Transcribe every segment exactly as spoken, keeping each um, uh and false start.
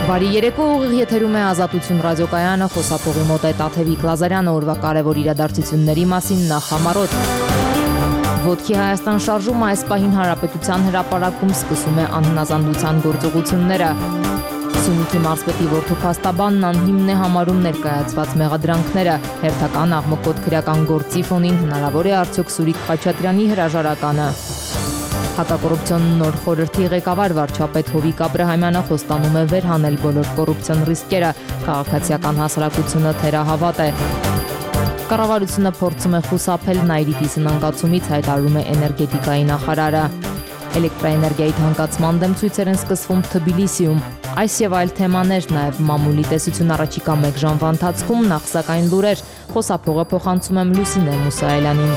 Բարի երեկո, ուղիղ եթերում է Ազատություն ռադիոկայանը, խոսափողի մոտ է Տաթևիկ Լազարյանը, օրվա կարևոր իրադարձությունների մասին նախ համարոտ։ Ոտքի Հայաստան շարժումը այս պահին Հանրապետության հրապարակում սկսում է անհնազանդության գործողությունները։ Սյունիքի մարզպետի որդու փաստաբանն անհիմն է համարում ներկայացված մեղադրանքները։ Հերթական աղմկոտ քրեական գործի ֆոնին հնարավոր է արդյոք Սուրիկ Խաչատրյանի հրաժարականը։ Հակակոռուպցիոն նոր խորհրդի ղեկավար վարչապետ Հովիկ Աբրահամյանը խոստանում է վերհանել բոլոր կոռուպցիոն ռիսկերը, քաղաքացիական հասարակությունը թերահավատ է։ Կառավարությունը փորձում է խուսափել Նայիրիտի սնանկացումից, հայտարարում է էներգետիկայի նախարարը։ Էլեկտրաէներգիայի թանկացման դեմ ցույցեր են սկսվում Թբիլիսիում։ Այս եւ այլ թեմաներ, նաեւ մամուլի տեսություն առաջիկա մեկ ժամվա ընթացքում, նախ սակայն լուրեր, խոսափողը փոխանցում եմ Լուսինե Մուսայելյանին։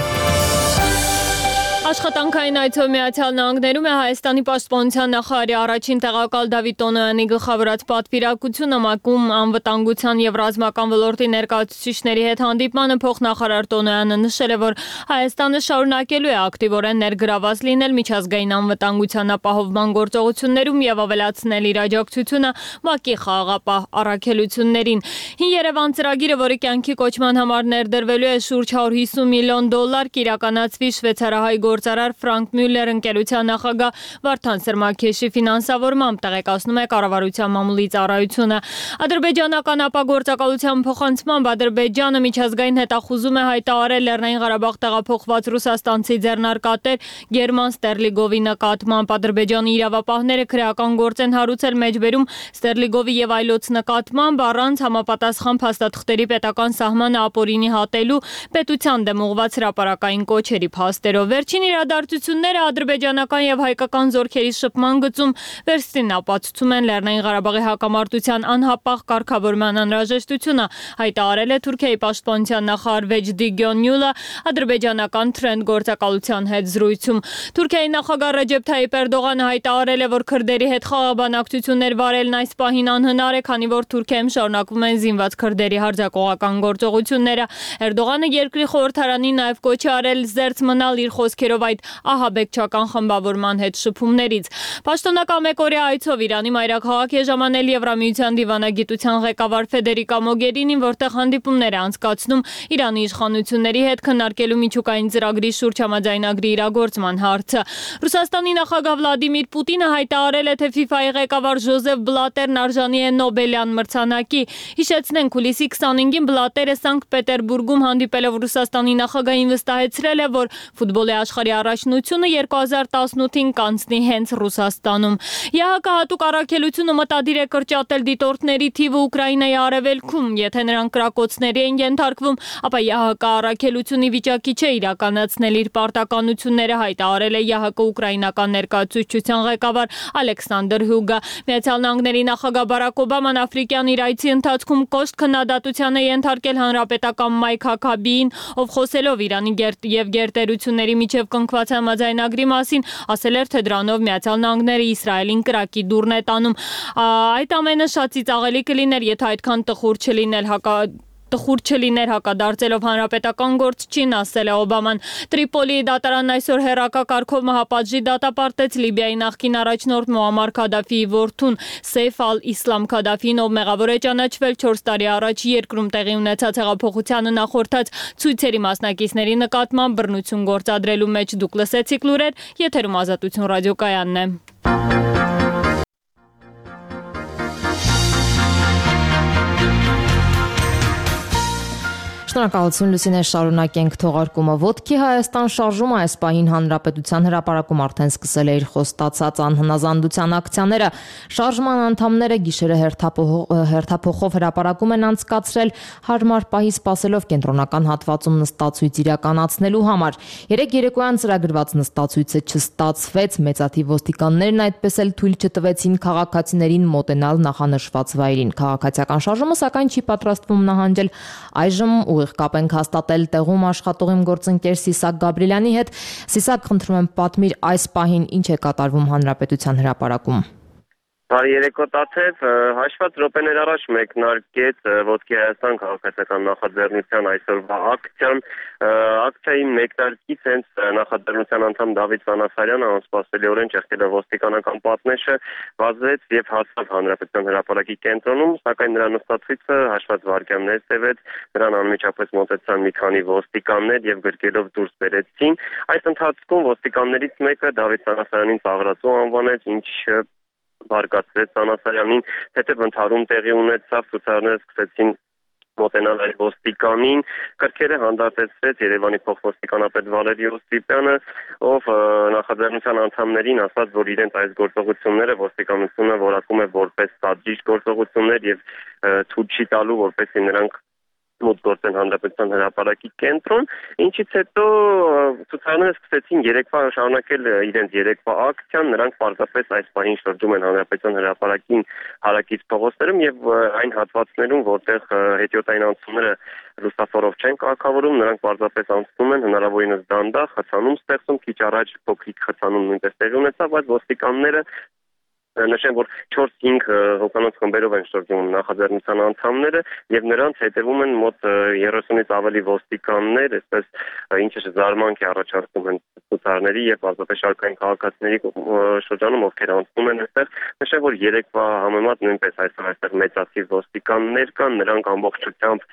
Աշխատանքային այցով Միացյալ Նահանգներում է Հայաստանի պաշտպանության նախարարի առաջին տեղակալ Դավիթ Տոնոյանի գլխավորած պատվիրակությունը ՄԱԿ-ում անվտանգության եւ ռազմական ոլորտի ներկայացուցիչների հետ հանդիպմանը փոխնախարար Տոնոյանը նշել է, որ Հայաստանը շարունակելու է ակտիվորեն ներգրաված լինել միջազգային անվտանգության ապահովման գործողություններում եւ ավելացնել իր աջակցությունը ՄԱԿ-ի խաղաղապահ առաքելություններին։ Հին Երևան ծրագիրը, որի կյանքի կոչման համար ներդրվելու է շուրջ հարյուր հիսուն միլիոն դոլար, կիրականացվի շվեյցարահայ գործարար Ֆրանկ Մյուլլեր ընկերության նախագահ Վարդան Սրմաքեշի ֆինանսավորմամբ, տեղեկացնում է կառավարության մամուլի ծառայությունը։ Ադրբեջանական ապագործակալության փոխանցմամբ Ադրբեջանը միջազգային հետախուզում է հայտարարել Լեռնային Ղարաբաղ տեղափոխված ռուսաստանցի ձեռնարկատեր Գերման Ստերլիգովի նկատմամբ։ Ադրբեջանի իրավապահները քրեական գործ են հարուցել մեջբերում Ստերլիգովի եւ այլոց նկատմամբ առանց համապատասխան փաստաթղթերի պետական սահմանը ապօրինի հատելու պետության դեմ ուղղված հրապարակային կոչերի փաստերով։ Վերջին իրադարձությունները ադրբեջանական եւ հայկական զորքերի շփման գծում վերստին ապացուցում են Լեռնային Ղարաբաղի հակամարտության անհապաղ կարգավորման անհրաժեշտությունը, հայտարարել է Թուրքիայի պաշտպանության նախարար Վեջդի Գյոնյուլը ադրբեջանական Թրենդ գործակալության հետ զրույցում։ Թուրքիայի նախագահ Ռեջեփ Թայիպ Էրդողանը հայտարարել է, որ քրդերի հետ խաղաղ բանակցություններ վարելն այս պահին անհնար է, քանի որ Թուրքիայում շարունակվում են զինված քրդերի հարձակողական գործողությունները։ Էրդողանը երկրի խորհրդարանին նաեւ կոչ է արել զերծ մնալ իր խոսքերով այդ ահաբեկչական խմբավորման հետ շփումներից։ Պաշտոնական մեկօրյա այցով Իրանի մայրաքաղաք է ժամանել Եվրամիության դիվանագիտության ղեկավար Ֆեդերիկա Մոգերինին, որտեղ հանդիպումներ է անցկացնում Իրանի իշխանությունների հետ քննարկելու միջուկային ծրագրի շուրջ համաձայնագրի իրագործման հարցը։ Ռուսաստանի նախագահ Վլադիմիր Պուտինը հայտարարել է, թե ֆիֆայի ղեկավար Ժոզեֆ Բլատերն արժանի է Նոբելյան մրցանակի։ Հիշեցնենք, հուլիսի քսանհինգին Բլատերը Սանկտ Պետերբուրգում հանդիպելով Ռուսաստանի նախագահին վստահեցրել է, որ ֆուտբոլի աշխարհի առաջնությունը երկու հազար տասնութին կանցնի հենց Ռուսաստանում։ ԵԱՀԿ հատուկ առաքելությունը մտադիր է կրճատել դիտորդների թիվը Ուկրաինայի արևելքում։ Եթե նրանք կրակոցների են ենթարկվում, ապա ԵԱՀԿ առաքելությունը վիճակի չէ իրականացնել իր պարտականությունները, հայտարարել է ԵԱՀԿ ուկրաինական ներկայացուցչության ղեկավար Ալեքսանդր Հյուգա։ Միացյալ Նահանգների նախագահ Բարակ Օբաման աֆրիկյան իր այցի ընթացքում կոշտ քննադատության է ենթարկել հանրապետական Մայք Հաքաբիին, ով խոսելով Իրանի եւ գերտերությունների միջև կնքված համաձայնագրի մասին, ասել էր, թե դրանով Միացյալ Նահանգները Իսրայելին կրակի դուռն է տանում։ Այդ ամենը շատ ծիծաղելի կլիներ, եթե այդքան տխուր չլիներ հակա Տխուր չլիներ հակադարձելով հանրապետական գործչին, ասել է Օբաման։ Տրիպոլիի դատարանն այսօր հերակա կարգով մահապատժի դատապարտեց Լիբիայի նախկին առաջնորդ Մոամար Քադաֆիի որդուն Սեյֆ ալ-Իսլամ Քադաֆին, ով մեղավոր է ճանաչվել չորս տարի առաջ երկրում տեղի ունեցած հեղափոխությանը նախորդած ցույցերի մասնակիցների նկատմամբ բռնություն գործադրելու մեջ։ Դուք լսեցիք լուրեր, եթերում Ազատություն ռադիոկայանն է։ Շնորհակալություն Լուսինե, շարունակենք թողարկումը։ Ոտքի Հայաստան շարժումը այս պահին Հանրապետության հրապարակում արդեն սկսել է իր խոստացած անհնազանդության ակցիաները։ Շարժման անդամները գիշերը հերթափոխով հրապարակում են անցկացրել հարմար պահի սպասելով կենտրոնական հատվածում նստացույց իրականացնելու համար։ Երեկ երեկոյան ծրագրված նստացույցը չստացվեց, մեծաթիվ ոստիկաններն այդպես էլ թույլ չտվեցին քաղաքացիներին մոտենալ նախանշված վայրին։ Քաղաքացիական շարժումը սակայն չի պատրաստվում նահանջել։ Այժմ ուղիղ կապ ենք հաստատել տեղում աշխատող իմ գործընկեր Սիսակ Գաբրիելյանի հետ։ Սիսակ, խնդրում եմ պատմիր այս պահին ինչ է կատարվում Հանրապետության հրապարակում։ Բարի երեկո Տաթև, հաշված րոպեներ առաջ մեկնարկեց Ոտքի Հայաստան քաղաքացիական նախաձեռնության այսօրվա ակցիան, ակցիայի մեկնարկից հենց նախաձեռնության անդամ Դավիթ Վանասարյանը անսպասելիորեն ճեղքելով ոստիկանական պատնեշը վազեց եւ հասավ Հանրապետության հրապարակի կենտրոնում, սակայն նրա նստացույցը հաշված վայրկյաններ տևեց, նրան անմիջապես մոտեցան մի քանի ոստիկաններ եւ գրկելով դուրս բերեցին։ Այս ընթացքում ոստիկաններից մեկը Դավիթ Վանասարյանին ծաղրածու անվանեց, ինչ բարգացրեց Վանասարյանին, հետև ընդհարում տեղի ունեցավ, ցուցարարները սկսեցին մոտենալ այլ ոստիկանին, կրքերը հանդարտեցրեց Երևանի փոխոստիկանապետ Վալերի Օսիպյանը, ով նախաձեռնության անդամներին ասաց, որ իրենց այս գործողությունները ոստիկանությունը որակում է որպես սադրիչ գործողություններ եւ ցույց չի տալու, որպեսզի նրանք մոտ գործեն Հանրապետության հրապարակի կենտրոն, ինչից հետո ցուցարարները սկսեցին երեկվա շարունակել իրենց երեկվա ակցիան, նրանք պարզապես այս պահին շրջում են Հանրապետության հրապարակին հարակից փողոցներում եւ այն հատվածներում, որտեղ հետիոտային անցումները լուսավորով չեն կարգավորում, նրանք պարզապես անցնում են հնարավորինս դանդաղ, խցանում ստեղծում, քիչ առաջ փոքրիկ խցանում նույնպես տեղի ունեցավ, բայց ոստիկանները նշեմ, որ չորս-հինգ հոգանոց խմբերով են շրջում նախաձեռնության անդամները եւ նրանց հետևում են մոտ երեսունից ավելի ոստիկաններ, այսպես ինչը զարմանք է առաջացնում են ցուցարարների եւ պարզապես շարքային քաղաքացիների շրջանում, ովքեր անցնում են այստեղ։ Նշեմ, որ երեկվա համեմատ նույնպես այսօր այստեղ մեծացի ոստիկաններ կան, նրանք ամբողջությամբ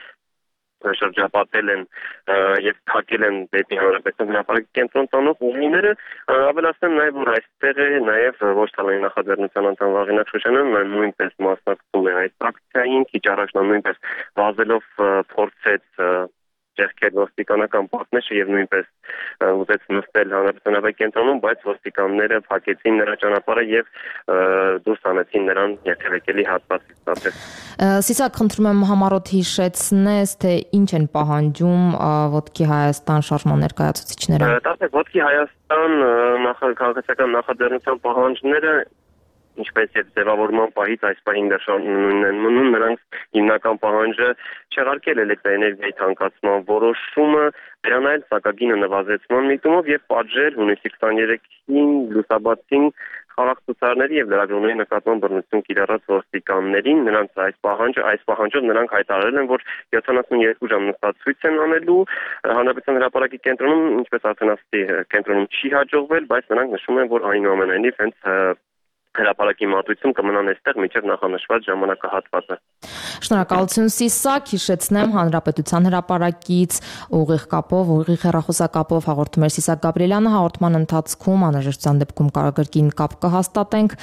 շրջապատել են եւ թակել են դեպի Հանրապետության հրապարակի կենտրոն տանող ուղիները, ավելացնեմ նաեւ, որ այստեղ է նաեւ ոչ թալանի նախաձեռնության անդամ Վաղինակ Շուշանյանը նույնպես մասնակցում է այս ակցիային, քիչ առաջ նա նույնպես վազելով փորձեց ճեղքել ոստիկանական պատնեշը եւ նույնպես ուզեց նստել Հանրապետության հրապարակի կենտրոնում, բայց ոստիկանները փակեցին նրա ճանապարհը եւ դուրս անեցին նրան երթևեկելի հատվածից։ Սիսակ, խնդրում եմ համառոտ հիշեցնես, թե ինչ են պահանջում Ոտքի Հայաստան շարժման ներկայացուցիչները։ Տասը Ոտքի Հայաստան քաղաքացիական նախաձեռնության պահանջները ինչպես եւ ձևավորման պահից այս պահին դեռ նույնն են մնում, նրանց հիմնական պահանջը չեղարկել էլեկտրաէներգիայի թանկացման որոշումը, վերանայել սակագինը նվազեցման միտումով եւ պատժել հունիսի քսաներեքին լուսաբացին խաղաղցուցարարների եւ լրագրողների նկատմամբ բռնություն կիրառած ոստիկաններին, նրանց այս պահանջը, այս պահանջով նրանք հայտարարել են, որ յոթանասունյոթ ժամ նստացույց են անելու Հանրապետության հրապարակի կենտրոնում, ինչպես արդեն ասացի, կենտրոնում չի հաջողվել, բայց նրանք նշում են, որ այնուամենայնիվ հենց հրապարակի մատույցում կմնան այստեղ մինչև նախանշված ժամանակահատվածը։ Շնորհակալություն Սիսակ, հիշեցնեմ Հանրապետության հրապարակից ուղիղ կապով, ուղիղ հեռախոսակապով հաղորդում էր Սիսակ Գաբրիելյանը, հաղորդման ընթացքում անհրաժեշտության դեպքում կարագրկին կապ կհաստատենք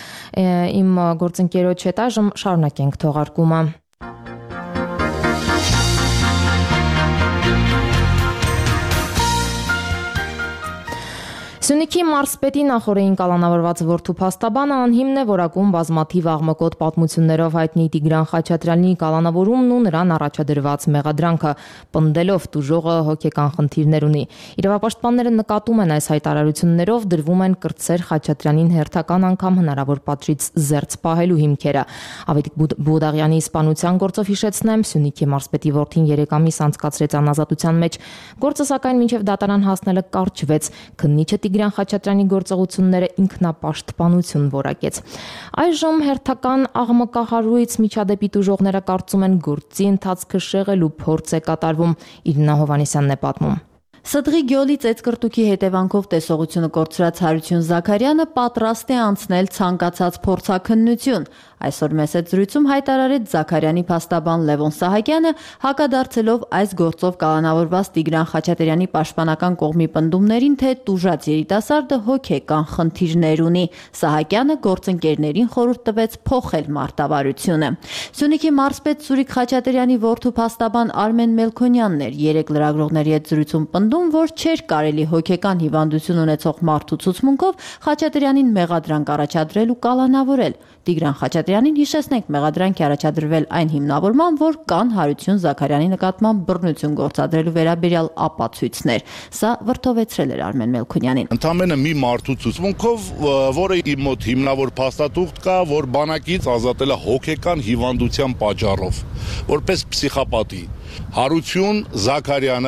իմ գործընկերոջ հետ, այժմ շարունակենք թողարկումը։ Սյունիքի մարզպետի նախօրեին կալանավորված որդու փաստաբանը անհիմն է որակում բազմաթիվ աղմկոտ պատմություններով հայտնի Տիգրան Խաչատրյանի կալանավորումն ու նրան առաջադրված մեղադրանքը, պնդելով տուժողը հոգեկան խնդիրներ ունի։ Իրավապաշտպանները նկատում են այս հայտարարություններով դրվում են կրտսեր Խաչատրյանին հերթական անգամ հնարավոր պատժից զերծ պահելու հիմքերը։ Ավետիք Բուդաղյանի սպանության գործով հիշեցնեմ, Սյունիքի մարզպետի որդին երեք ամիս անցկացրեց անազատության մեջ, գործը սակայն մինչև դատարան հասնելը կարճվեց, քննիչը Տիգրան Խաչատրյանի գործողությունները ինքնապաշտպանություն որակեց։ Այժմ հերթական աղմկահարույց միջադեպի տուժողները կարծում են գործի ընթացքը շեղելու փորձ է կատարվում։ Իրինա Հովհաննիսյանն է պատմում։ Սդղի գյոլի ծեծկրտուքի հետևանքով տեսողությունը կորցրած Հարություն Զաքարյանը պատրաստ է անցնել ցանկացած փորձաքննություն։ Այսօր մեծ զրույցում հայտարարեց Զաքարյանի փաստաբան Լևոն Սահակյանը, հակադարձելով այս գործով կալանավորված Տիգրան Խաչատրյանի պաշտպանական կողմի պնդումներին, թե տուժած երիտասարդը հոգեկան խնդիրներ ունի։ Սահակյանը գործընկերներին խորհուրդ տվեց փոխել մարտավարությունը։ Սյունիքի մարզպետ Սուրիկ Խաչատրյանի որդու փաստաբան Արմեն Մելքոնյանն էր երեք լրագրողների հետ զրույցում պնդում, որ չէր կարելի հոգեկան հիվանդություն ունեցող մարդու ցուցմունքով Խաչատրյանին մեղադրանք առաջադրել ու կալանավորել։ Տիգրան Խաչատրյանին հիշեցնենք մեղադրանք է առաջադրվել այն հիմնավորման, որ կան Հարություն Զաքարյանի նկատմամբ բռնություն գործադրելու վերաբերյալ ապացույցներ։ Սա վրդովեցրել էր Արմեն Մելքոնյանին։ Ընդամենը մի մարդու ցուցմունքով, որը իմ մոտ հիմնավոր փաստաթուղթ կա, որ բանակից ազատել է հոգեկան հիվանդության պատճառով, որպես պսիխոպատի։ Հարություն Զաքարյանը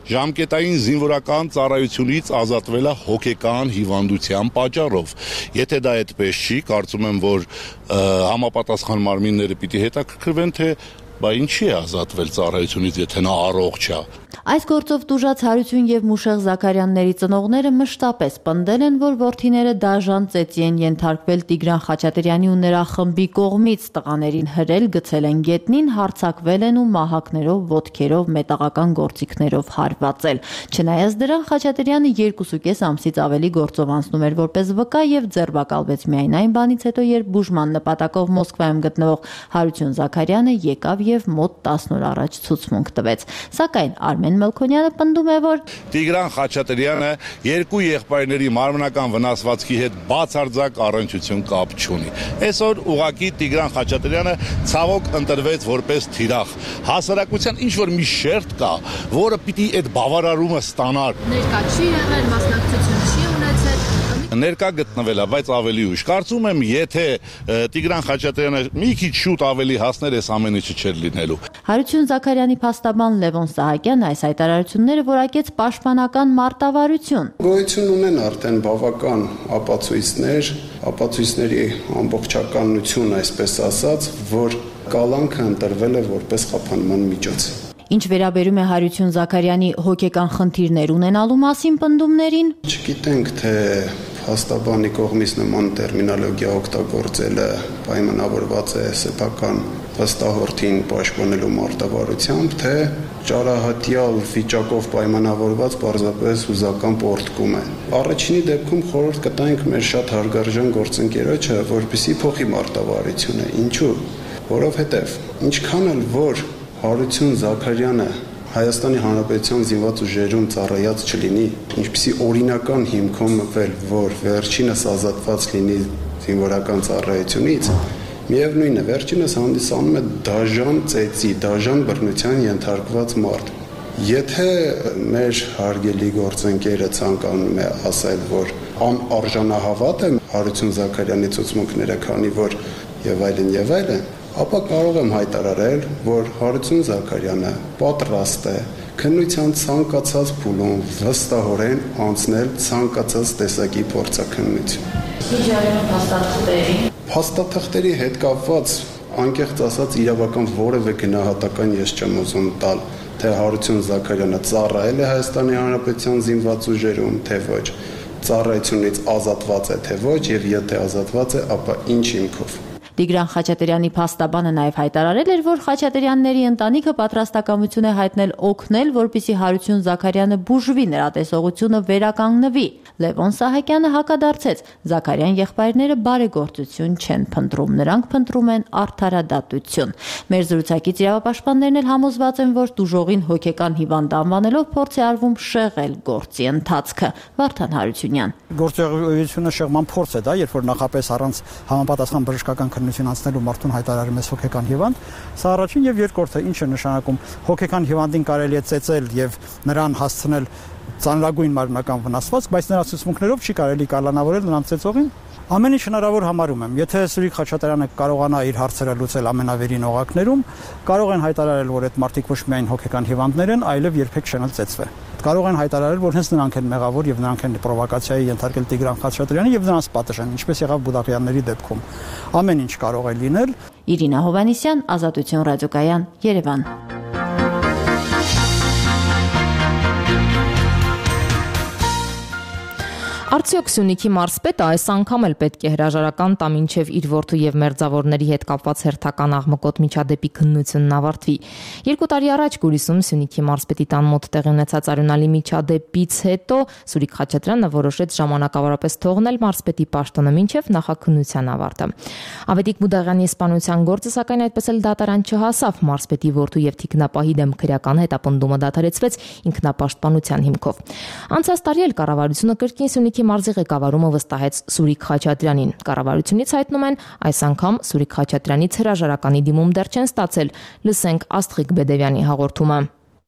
ժամկետային զինվորական ծառայությունից ազատվել է հոգեկան հիվանդության պատճառով։ Եթե դա այդպես չի, կարծում եմ, որ համապատասխան մարմինները պիտի հետաքրքրվեն, թե բա ինչի է ազատվել ծառայությունից, եթե նա առողջ է։ Այս գործով տուժած Հարություն եւ Մուշեղ Զաքարյանների ծնողները մշտապես պնդել են, որ որդիները դաժան ծեծի են ենթարկվել Տիգրան Խաչատրյանի ու նրա խմբի կողմից, տղաներին հրել, գցել են գետնին, հարձակվել են ու մահակներով, ոտքերով, մետաղական գործիքներով հարվածել։ Չնայած դրան, Խաչատրյանը երկուսուկես ամսից ավելի գործով անցնում էր որպես վկա եւ ձերբակալվեց միայն այն բանից հետո, երբ բուժման նպատակով Մոսկվայում գտնվող Հարություն Զաքարյանը եկավ եւ մոտ տասն օր առաջ ցուցմունք տվեց։ Սակայն Արմեն Մելքոնյանը պնդում է, որ Տիգրան Խաչատրյանը երկու եղբայրների մարմնական վնասվածքի հետ բացարձակ առնչություն կապ չունի։ Այսօր ուղղակի Տիգրան Խաչատրյանը ցավոք ընտրվեց որպես թիրախ։ Հասարակության ինչ որ մի շերտ կա, որը պիտի այդ բավարարումը ստանար։ Ներկա չի եղել, մասնակցություն չի ունեցել։ Ներկա գտնվել է, բայց ավելի ուշ։ Կարծում եմ, եթե Տիգրան Խաչատրյանը մի քիչ շուտ ավելի հասներ, այս ամենը չէր լինելու։ Հարություն Զաքարյանի փաստաբան Լևոն Սահակյանը այս հայտարարությունները որակեց պաշտպանական մարտավարություն։ Գոյություն ունեն արդեն բավական ապացույցներ, ապացույցների ամբողջականություն, այսպես ասած, որ կալանքը ընտրվել է որպես խափանման միջոց։ Ինչ վերաբերում է Հարություն Զաքարյանի հոգեկան խնդիրներ ունենալու մասին պնդումներին, չգիտենք, թե փաստաբանի կողմից նման տերմինոլոգիա օգտագործելը պայմանավորված է սեփական վստահորդին պաշտպանելու մարտավարությամբ, թե ճարահատյալ վիճակով պայմանավորված պարզապես հուզական պոռթկում է։ Առաջինի դեպքում խորհուրդ կտանք մեր շատ հարգարժան գործընկերոջը, որպեսզի փոխի մարտավարությունը։ Ինչու՞։ Որովհետև ինչքան էլ որ Հարություն Զաքարյանը Հայաստանի Հանրապետության զինված ուժերում ծառայած չլինի, ինչպիսի օրինական հիմքով մտվել, որ վերջինս ազատված լինի զինվորական ծառայությունից, միևնույն է, վերջինս հանդիսանում է դաժան ծեծի, դաժան բռնության ենթարկված մարդ։ Եթե մեր հարգելի գործընկերը ցանկանում է ասել, որ անարժանահավատ է Հարություն Զաքարյանի ցուցմունքները, քանի որ եւ այլն եւ այլն, ապա կարող եմ հայտարարել, որ Հարություն Զաքարյանը պատրաստ է քննության ցանկացած փուլում վստահորեն անցնել ցանկացած տեսակի փորձաքննություն։ Փաստաթղթերի հետ կապված անկեղծ ասած իրավական որևէ գնահատական ես չեմ ուզում տալ, թե Հարություն Զաքարյանը ծառայել է Հայաստանի Հանրապետության զինված ուժերում, թե ոչ, ծառայությունից ազատված է, թե ոչ, եւ եթե ազատված է, ապա ինչ հիմքով։ Տիգրան Խաչատրյանի փաստաբանը նաև հայտարարել էր, որ Խաչատրյանների ընտանիքը պատրաստակամություն է հայտնել օգնել, որպեսզի Հարություն Զաքարյանը բուժվի, նրա տեսողությունը վերականգնվի։ Լևոն Սահակյանը հակադարձեց. Զաքարյան եղբայրները բարեգործություն չեն փնտրում, նրանք փնտրում են արդարադատություն։ Մեր զրուցակից իրավապաշտպաններն էլ համոզված են, որ տուժողին հոգեկան հիվանդ անվանելով փորձ է արվում շեղել գործի ընթացքը։ Վարդան Հարությունյան։ Գործողությունը շեղման փորձ է դա, երբ որ նախապես առանց համապատասխան բժշկական քննություն անցնելու մարդուն հայտարարում ես հոգեկան հիվանդ, սա առաջին եւ երկրորդը ինչ է նշանակում, հոգեկան հիվանդին կարելի է ծեծել եւ նրան հասցնել ծանրագույն մարմնական վնասվածք, բայց նրա ցուցմունքներով չի կարելի կալանավորել նրան ծեծողին։ Ամեն ինչ հնարավոր համարում եմ։ Եթե Սուրիկ Խաչատրյանը կարողանա իր հարցերը լուծել ամենավերին օղակներում, կարող են հայտարարել, որ այդ մարդիկ ոչ միայն հոգեկան հիվանդներ են, այլև երբեք չեն ծեծվել։ Կարող են հայտարարել, որ հենց նրանք են մեղավոր եւ նրանք են պրովոկացիայի ենթարկել Տիգրան Խաչատրյանին եւ նրանց պատժեն, ինչպես եղավ Բուդաղյանների դեպքում։ Ամեն ինչ կարող է լինել։ Իրինա Հովանիսյան, Ազատություն ռադիոկայան, Երևան։ Արդյոք Սյունիքի մարզպետը այս անգամ էլ պետք է հրաժարական տա մինչև իր որդու եւ մերձավորների հետ կապված հերթական աղմկոտ միջադեպի քննությունն ավարտվի։ Երկու տարի առաջ Գորիսում Սյունիքի մարզպետի տան մոտ տեղի ունեցած արյունալի միջադեպից հետո Սուրիկ Խաչատրյանը որոշեց ժամանակավորապես թողնել մարզպետի պաշտոնը մինչև նախաքննության ավարտը։ Ավետիք Բուդաղյանի սպանության գործը սակայն այդպես էլ դատարան չհասավ, մարզպետի որդու եւ թիկնապահի դեմ քրեական հետապնդումը դադարեցվեց ինքնապաշտպանության հիմքով։ Անցած տարի էլ կառավարությունը կրկին Սյունիքի մարզի ղեկավարումը վստահեց Սուրիկ Խաչատրյանին։ Կառավարությունից հայտնում են, այս անգամ Սուրիկ Խաչատրյանից հրաժարականի դիմում դեռ չեն ստացել։ Լսենք Աստղիկ Բեդևյանի հաղորդումը։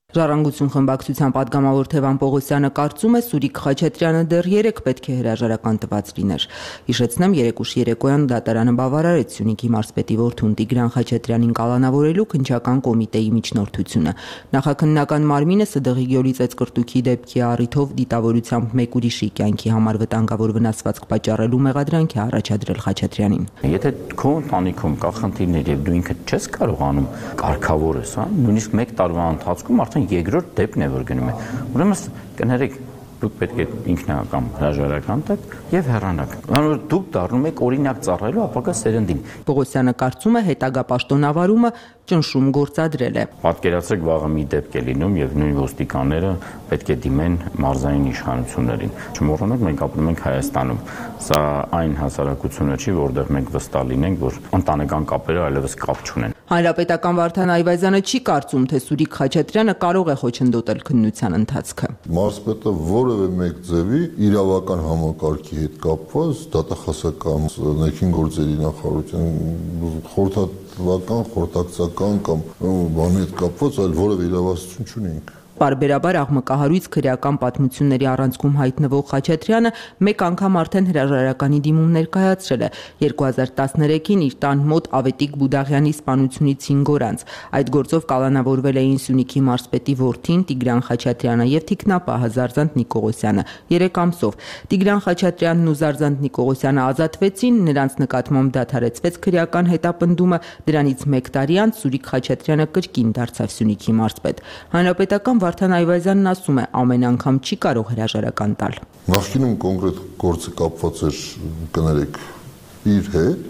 Ժառանգություն խմբակցության պատգամավոր Թևան Պողոսյանը կարծում է Սուրիկ Խաչատրյանը դեռ երեկ պետք է հրաժարական տված լիներ։ Հիշեցնեմ, երեկ ուշ երեկոյան դատարանը բավարարեց Սյունիքի մարզպետի որդուն Տիգրան Խաչատրյանին կալանավորելու քննչական կոմիտեի միջնորդությունը։ Նախաքննական մարմինը ՍԴՂ-ի Գյոլի ծեծկրտուքի դեպքի առիթով դիտավորությամբ մեկ ուրիշի կյանքի համար վտանգավոր վնասվածք պատճառելու մեղադրանք է առաջադրել Խաչատրյանին։ Եթե քո ընտանիքում կա խնդիրներ եւ դու ինքդ չես կարողանում կարգավորես, հա, նույնիսկ մեկ տարվա ընթացքում արդեն երկրորդ դեպքն է որ գնում է։ Ուրեմն կներեք, դուք պետք է ինքնական հրաժարական տաք եւ հեռանաք։ Որ դուք դառնում եք օրինակ ծառայելու ապագա սերնդին։ Պողոսյանը կարծում է հետագա պաշտոնավարումը ճնշում գործադրել է։ Պատկերացրեք վաղը մի դեպք է լինում եւ նույն ոստիկանները պետք է դիմեն մարզային իշխանություններին։ Չմոռանանք, մենք ապրում ենք Հայաստանում։ Սա այն հասարակությունը չի, որտեղ մենք վստահ լինենք, որ ընտանեկան կապերը այլևս կապ չունեն։ Հանրապետական Վարդան Այվազյանը չի կարծում, թե Սուրիկ Խաչատրյանը կարող է խոչընդոտել քննության ընթացքը։ Մարզպետը որևէ մեկ ձևի իրավական համակարգի հետ կապված դատախազական ներքին գործերի նախարարության խորհրդատվական, խորհրդակցական կամ բանի հետ կապված այլ որևէ իրավասություն չունենք։ Պարբերաբար աղմկահարույց քրեական պատմությունների առանցքում հայտնվող Խաչատրյանը մեկ անգամ արդեն հրաժարականի դիմում ներկայացրել է երկու հազար տասներեքին իր տան մոտ Ավետիք Բուդաղյանի սպանությունից հինգ օր անց։ Այդ գործով կալանավորվել էին Սյունիքի մարզպետի որդին Տիգրան Խաչատրյանը եւ թիկնապահը Զարզանտ Նիկողոսյանը երեք ամսով։ Տիգրան Խաչատրյանն ու Զարզանտ Նիկողոսյանը ազատվեցին, նրանց նկատմամբ դադարեցվեց քրեական հետապնդումը, դրանից մեկ տարի անց Սուրիկ Խաչատրյանը կրկին դարձավ Սյունիքի մարզպետ։ Հանրապետական Վարդան Այվազյանն ասում է, ամեն անգամ չի կարող հրաժարական տալ։ Նախկինում կոնկրետ գործը կապված էր, կներեք, իր հետ,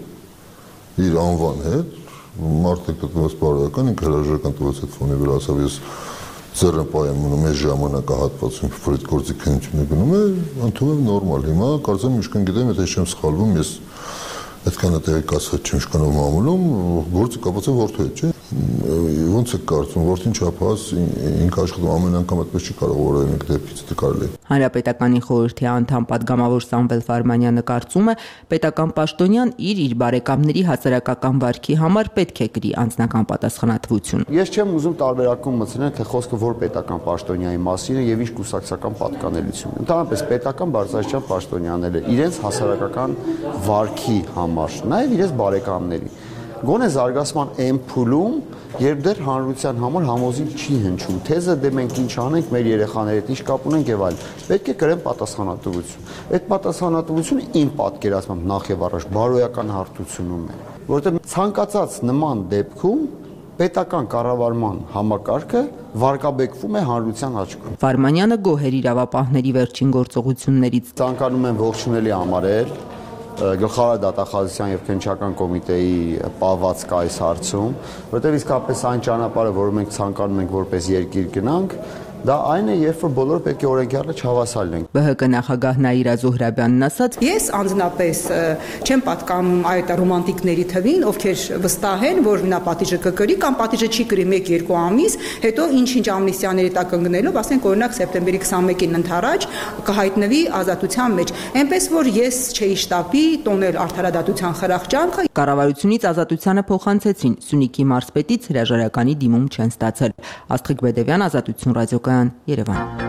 իր անվան հետ, մարդը գտնված բարոյական, ինքը հրաժարական տվեց այդ ֆոնի վրա, ասավ ես ձեռը պայեմ մնում է ժամանակահատվածում, որ այդ գործի քննությունը գնում է, ընդունում եմ նորմալ։ Հիմա կարծեմ միշկան գիտեմ, եթե չեմ սխալվում, ես այդքան է տեղեկացված չեմ շկանով մամուլում, գործը կապված է որդու հետ, չէ՞։ Ոնց է կարծում, որդին չափահաս ինքը աշխատում ամեն անգամ այդպես չի կարող որևէ մեկ դեպքից դա կարելի է։ Հանրապետականի խորհրդի անդամ պատգամավոր Սամվել Ֆարմանյանը կարծում է, պետական պաշտոնյան իր իր բարեկամների հասարակական վարքի համար պետք է կրի անձնական պատասխանատվություն։ Ես չեմ ուզում տարբերակում մտցնել, թե խոսքը որ պետական պաշտոնյայի մասին է եւ ինչ կուսակցական պատկանելություն։ Ընդհանրապես պետական բարձրաստիճան պաշտոնյաները իրենց հասարակական վարքի համար, նաեւ իրենց բարեկամների գոնե զարգացման այն փուլում, երբ դեռ հանրության համար համոզիչ չի հնչում, թեզը դե մենք ինչ անենք, մեր երեխաների հետ ինչ կապ ունենք եւ այլ։ Պետք է կրեն պատասխանատվություն։ Այդ պատասխանատվությունը իմ պատկերացմամբ նախ եւ առաջ բարոյական հարթությունում է, որովհետեւ ցանկացած նման դեպքում պետական կառավարման համակարգը վարկաբեկվում է հանրության աչքում։ Ֆարմանյանը գոհ էր իրավապահների վերջին գործողություններից։ Ցանկանում եմ ողջունելի համարել գլխավոր դատախազության եւ քննչական կոմիտեի պահվածքը այս հարցում, որտեղ իսկապես այն ճանապարհը, որը մենք ցանկանում ենք որպես երկիր գնանք, դա այն է, երբ որ բոլորը պետք է օրենքի առաջ հավասար լինենք։ Բ Հ Կ նախագահ Նաիրա Զոհրաբյանն ասաց. Ես անձնապես չեմ պատկանում այդ ռոմանտիկների թվին, ովքեր վստահ են, որ նա պատիժը կկրի կամ պատիժը չի կրի մեկ երկու ամիս, հետո ինչ-ինչ ամնիստիաների տակ ընկնելով, ասենք օրինակ սեպտեմբերի քսանմեկին ընթരാճ կհայտնվի ազատության մեջ։ Այնպես որ ես չէի շտապի տոնել արդարադատության խրախճանքը։ Կառավարությունից ազատությանը փոխանցեցին, Սյունիքի մարզպետից հրաժարականի դիմում չեն ստացել։ Աստղիկ Բեդևյան, Ազատություն ռադիոկայան, Երևան։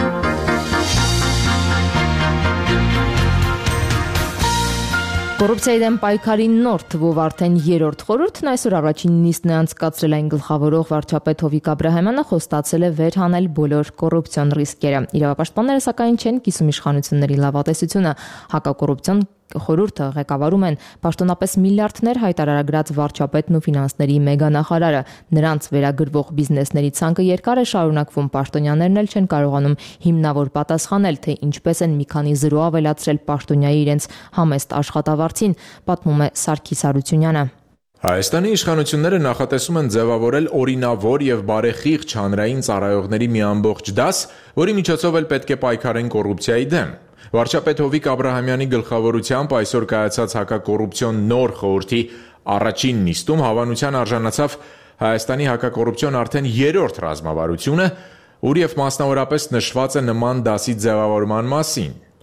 Կոռուպցիայի դեմ պայքարի նոր թվով արդեն երրորդ խորհուրդն այսօր առաջին նիստն է անցկացրել, այն գլխավորող վարչապետ Հովիկ Աբրահամյանը խոստացել է վեր հանել բոլոր կոռուպցիոն ռիսկերը։ Իրավապաշտպանները սակայն չեն կիսում իշխանությունների լավատեսությունը, հակակոռուպցիոն խորհուրդը ղեկավարում են պաշտոնապես միլիարդներ հայտարարագրած վարչապետն ու ֆինանսների մեգանախարարը։ Նրանց վերագրվող բիզնեսների ցանկը երկար է շարունակվում, պաշտոնյաներն էլ չեն կարողանում հիմնավոր պատասխանել, թե ինչպես են մի քանի զրո ավելացրել պաշտոնյայի իրենց համեստ աշխատավարձին, պատմում է Սարգիս Հարությունյանը։ Հայաստանի իշխանությունները նախատեսում են ձևավորել օրինավոր եւ բարեխիղճ հանրային ծառայողների մի ամբողջ դաս, որի միջոցով էլ պետք է պայքարեն կոռուպցիայի դեմ։ Վարչապետ Հովիկ Աբրահամյանի գլխավորությամբ այսօր կայացած հակակոռուպցիոն նոր խորհրդի առաջին նիստում հավանության արժանացավ Հայաստանի հակակոռուպցիոն արդեն երրորդ ռազմավարությունը, ուր եւ մասնավորապես նշված է նման դասի ձևավորման մասին։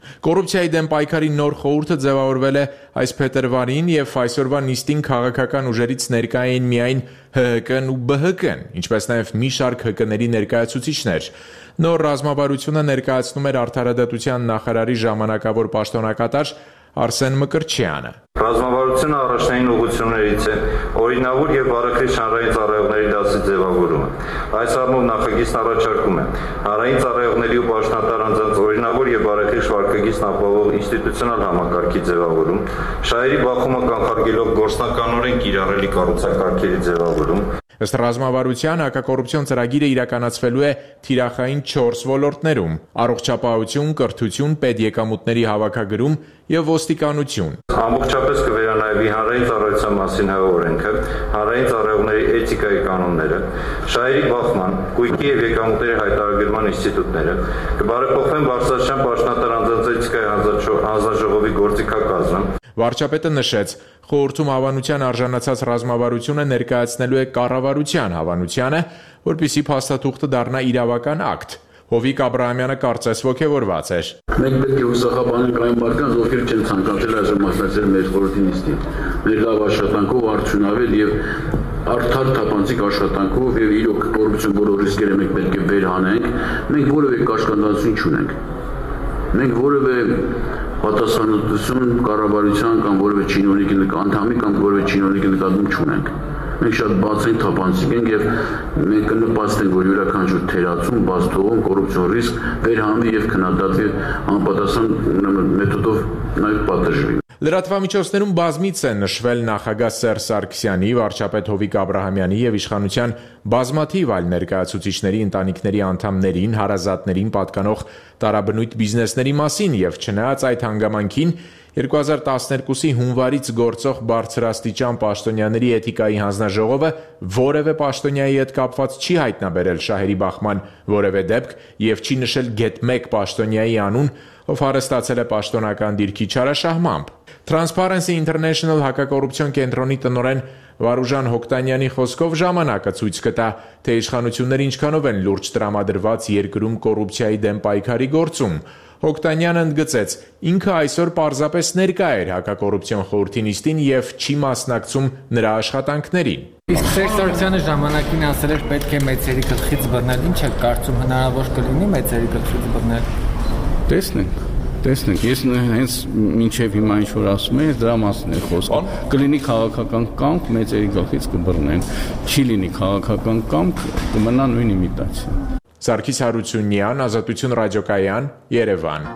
Կոռուպցիայի դեմ պայքարի նոր խորհուրդը ձևավորվել է այս փետրվարին եւ այսօրվա նիստին քաղաքական ուժերից ներկա էին միայն Հ Հ Կն ու B Հ Կն, ինչպես նաեւ մի շարք Հ Կների ներկայացուցիչներ։ Նոր ռազմավարությունը ներկայացնում էր Արդարադատության նախարարի ժամանակավոր պաշտոնակատար Արսեն Մկրտչյանը։ Ռազմավարությունը առաջնային ուղղություններից է օրինավոր եւ բարեխիղճ հանրային ծառայողների դասի ձևավորումը։ Այս առումով նախագիծն առաջարկում է հանրային ծառայողների ու պաշտոնատար անձանց օրինավոր եւ բարեխիղճ վարքագիծն ապահովող ինստիտուցիոնալ համակարգի ձևավորում, շահերի բախումը կանխարգելող գործնականորեն կիրառելի կառուցակարգերի ձևավորում։ Ըստ ռազմավարության հակակոռուպցիոն ծրագիրը իրականացվելու է թիրախային չորս ոլորտներում՝ առողջապահություն, կրթություն, պետեկամուտների հավաքագրում եւ ոստիկանություն։ Ամբողջապես կվերանայվի հանրային ծառայության մասին Հ օրենքը, հանրային ծառայողների էթիկայի կանոնները, շահերի բախման, կույքի եւ եկամուտների հայտարարման ինստիտուտները, կբարեփոխվեն բարձրաստիճան պաշտոնատար անձանց էթիկայի հանձնաժողովի գործիքակազմը։ Վարչապետը նշեց, խորհրդում հավանության արժանացած ռազմավարությունը ներկայացնելու է կառավարության հավանությանը, որպեսզի փաստաթուղթը դառնա իրավական ակտ։ Հովիկ Աբրահամյանը կարծես ոգևորված էր։ Մենք պետք է հուսախաբանենք այն մարդկանց, ովքեր չեն ցանկացել այժմ մասնակցել մեր խորհրդի նիստին։ Մեր լավ աշխատանքով, արդյունավետ եւ արդար թափանցիկ աշխատանքով եւ իրոք կոռուպցիոն բոլոր ռիսկերը մենք պետք է վեր հանենք, մենք որևէ կաշկանդացություն չունենք։ Մենք որևէ պատասխանատվություն կառավարության կամ որևէ չինովնիկի անդամի կամ որևէ չինովնիկի նկատմամբ չունենք։ Մենք շատ բաց ենք, թափանցիկ ենք եւ մենք կնպաստենք, որ յուրաքանչյուր թերացում, բացթողում, կոռուպցիոն ռիսկ վերհանվի եւ քննադատվի անպատասխան մեթոդով նաեւ պատժվի։ Լրատվամիջոցներում բազմիցս են նշվել նախագահ Սերժ Սարգսյանի, վարչապետ Հովիկ Աբրահամյանի եւ իշխանության բազմաթիվ այլ ներկայացուցիչների ընտանիքների անդամներին, հարազատներին պատկանող տարաբնույթ բիզնեսների մասին եւ չնայած այդ հանգամանքին երկու հազար տասներկուսի հունվարից գործող բարձրաստիճան պաշտոնյաների էթիկայի հանձնաժողովը որևէ պաշտոնյայի հետ կապված չի հայտնաբերել շահերի բախման որևէ դեպք եւ չի նշել գեթ մեկ պաշտոնյայի անուն, ով հարստացել է պաշտոնական դիրքի չարաշահմամբ։ Transparency International հակակոռուպցիոն կենտրոնի տնօրեն Վարուժան Հոկտանյանի խոսքով ժամանակը ցույց կտա, թե իշխանությունները ինչքանով են լուրջ տրամադրված երկրում կոռուպցիայի դեմ պայքարի գործում։ Հոկտանյանը ընդգծեց, ինքը այսօր պարզապես ներկա էր հակակոռուպցիոն խորհրդի նիստին եւ չի մասնակցում նրա աշխատանքներին։ Իսկ Սերժ Սարգսյանը ժամանակին ասել էր պետք է մեծերի գլխից բռնել, ինչ է կարծում հնարավոր կլինի մեծերի գլխից բռնել։ Տեսնենք, տեսնենք, ես հենց մինչև հիմա ինչ որ ասում եմ, դրա մասին է խոսքը։ Կլինի քաղաքական կամք, մեծերի գլխից կբռնեն, չի լինի քաղաքական կամք, կմնա նույն իմիտացիա։ Սարգիս Հարությունյան, Ազատություն ռադիոկայան, Երևան։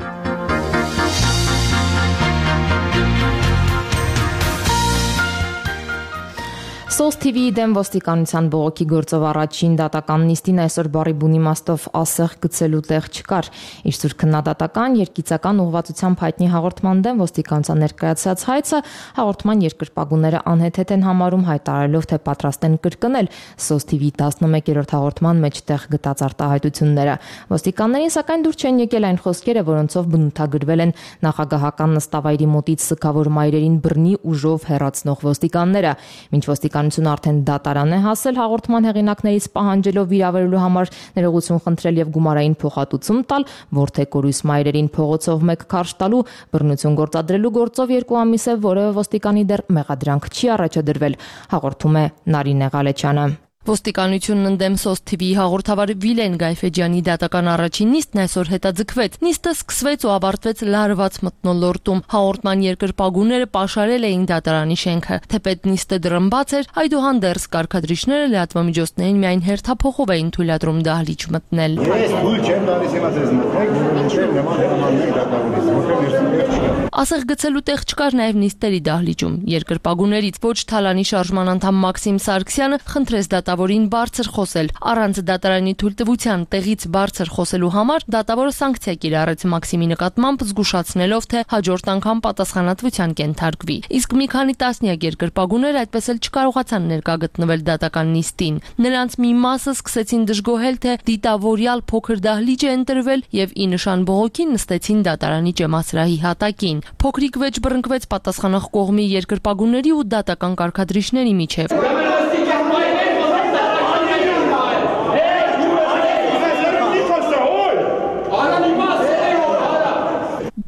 Սոս Թի Վիի դեմ ոստիկանության բողոքի գործով առաջին դատական նիստին այսօր բառի բուն իմաստով ասեղ գցելու տեղ չկար։ Իր սուր քննադատական երկիծական ուղղվածությամբ հայտնի հաղորդման դեմ ոստիկանության ներկայացած հայցը հաղորդման երկրպագուները անհեթեթ են համարում, հայտարարելով, թե պատրաստ են կրկնել Սոս Թի Վիի տասնմեկերորդ հաղորդման մեջ տեղ գտած արտահայտությունները։ Ոստիկաններին սակայն դուր չեն եկել այն խոսքերը, որոնցով բնութագրվել են նախագահական նստավայրի մոտից սգավոր մայրերին բռնի ուժով հեռացնող ոստիկանները։ Մինչ ոստիկան արդեն դատարան է հասել հաղորդման հեղինակներից պահանջելով վիրավորելու համար ներողություն խնդրել եւ գումարային փոխհատուցում տալ, որթե կորույս մայրերին փողոցով մեկ քարշ տալու բռնություն գործադրելու գործով երկու ամիս է որևէ ոստիկանի դեռ մեղադրանք չի առաջադրվել, հաղորդում է Նարինե Ղալեչյանը։ Ոստիկանությունն ընդդեմ Սոս Թի Վիի հաղորդավար Վիլեն Գայֆեջյանի դատական առաջին նիստն այսօր հետաձգվեց։ Նիստը սկսվեց ու ավարտվեց լարված մթնոլորտում։ Հաղորդման երկրպագուները պաշարել էին դատարանի շենքը։ Թեպետ նիստը դռնբաց էր, այդուհանդերձ կարգադրիչները լրատվամիջոցներին միայն հերթափոխով էին թույլատրում դահլիճ մտնել։ Ես թույլ չեմ տալիս հիմա ձեզ մտնեք, մինչև նման հրամաններ դատարանից, որտեղ ներսում չկա։ Ասեղ գցելու տեղ չկար նաև նիստերի դահլիճում։ Երկրպագուներից ոչ թալանի շարժման անդամ Մաքսիմ Սարգսյանը խնդրեց դատավորին բարձր խոսել։ Առանց դատարանի թույլտվության տեղից բարձր խոսելու համար դատավորը սանկցիա կիրառեց Մաքսիմի նկատմամբ, զգուշացնելով, թե հաջորդ անգամ պատասխանատվության կենթարկվի։ Իսկ մի քանի տասնյակ երկրպագուներ այդպես էլ չկարողացան ներկա գտնվել դատական նիստին։ Նրանց մի մասը սկսեցին դժգոհել, թե դիտավորյալ փոքր դահլիճ է ընտրվել եւ ի նշան բողոքին նստեցին դատարանի ճեմասրահի հատակին։ Փոքրիկ վեճ բռնկվեց պատասխանող կողմի երկրպագուների ու դատական կարգադրիչների միջև։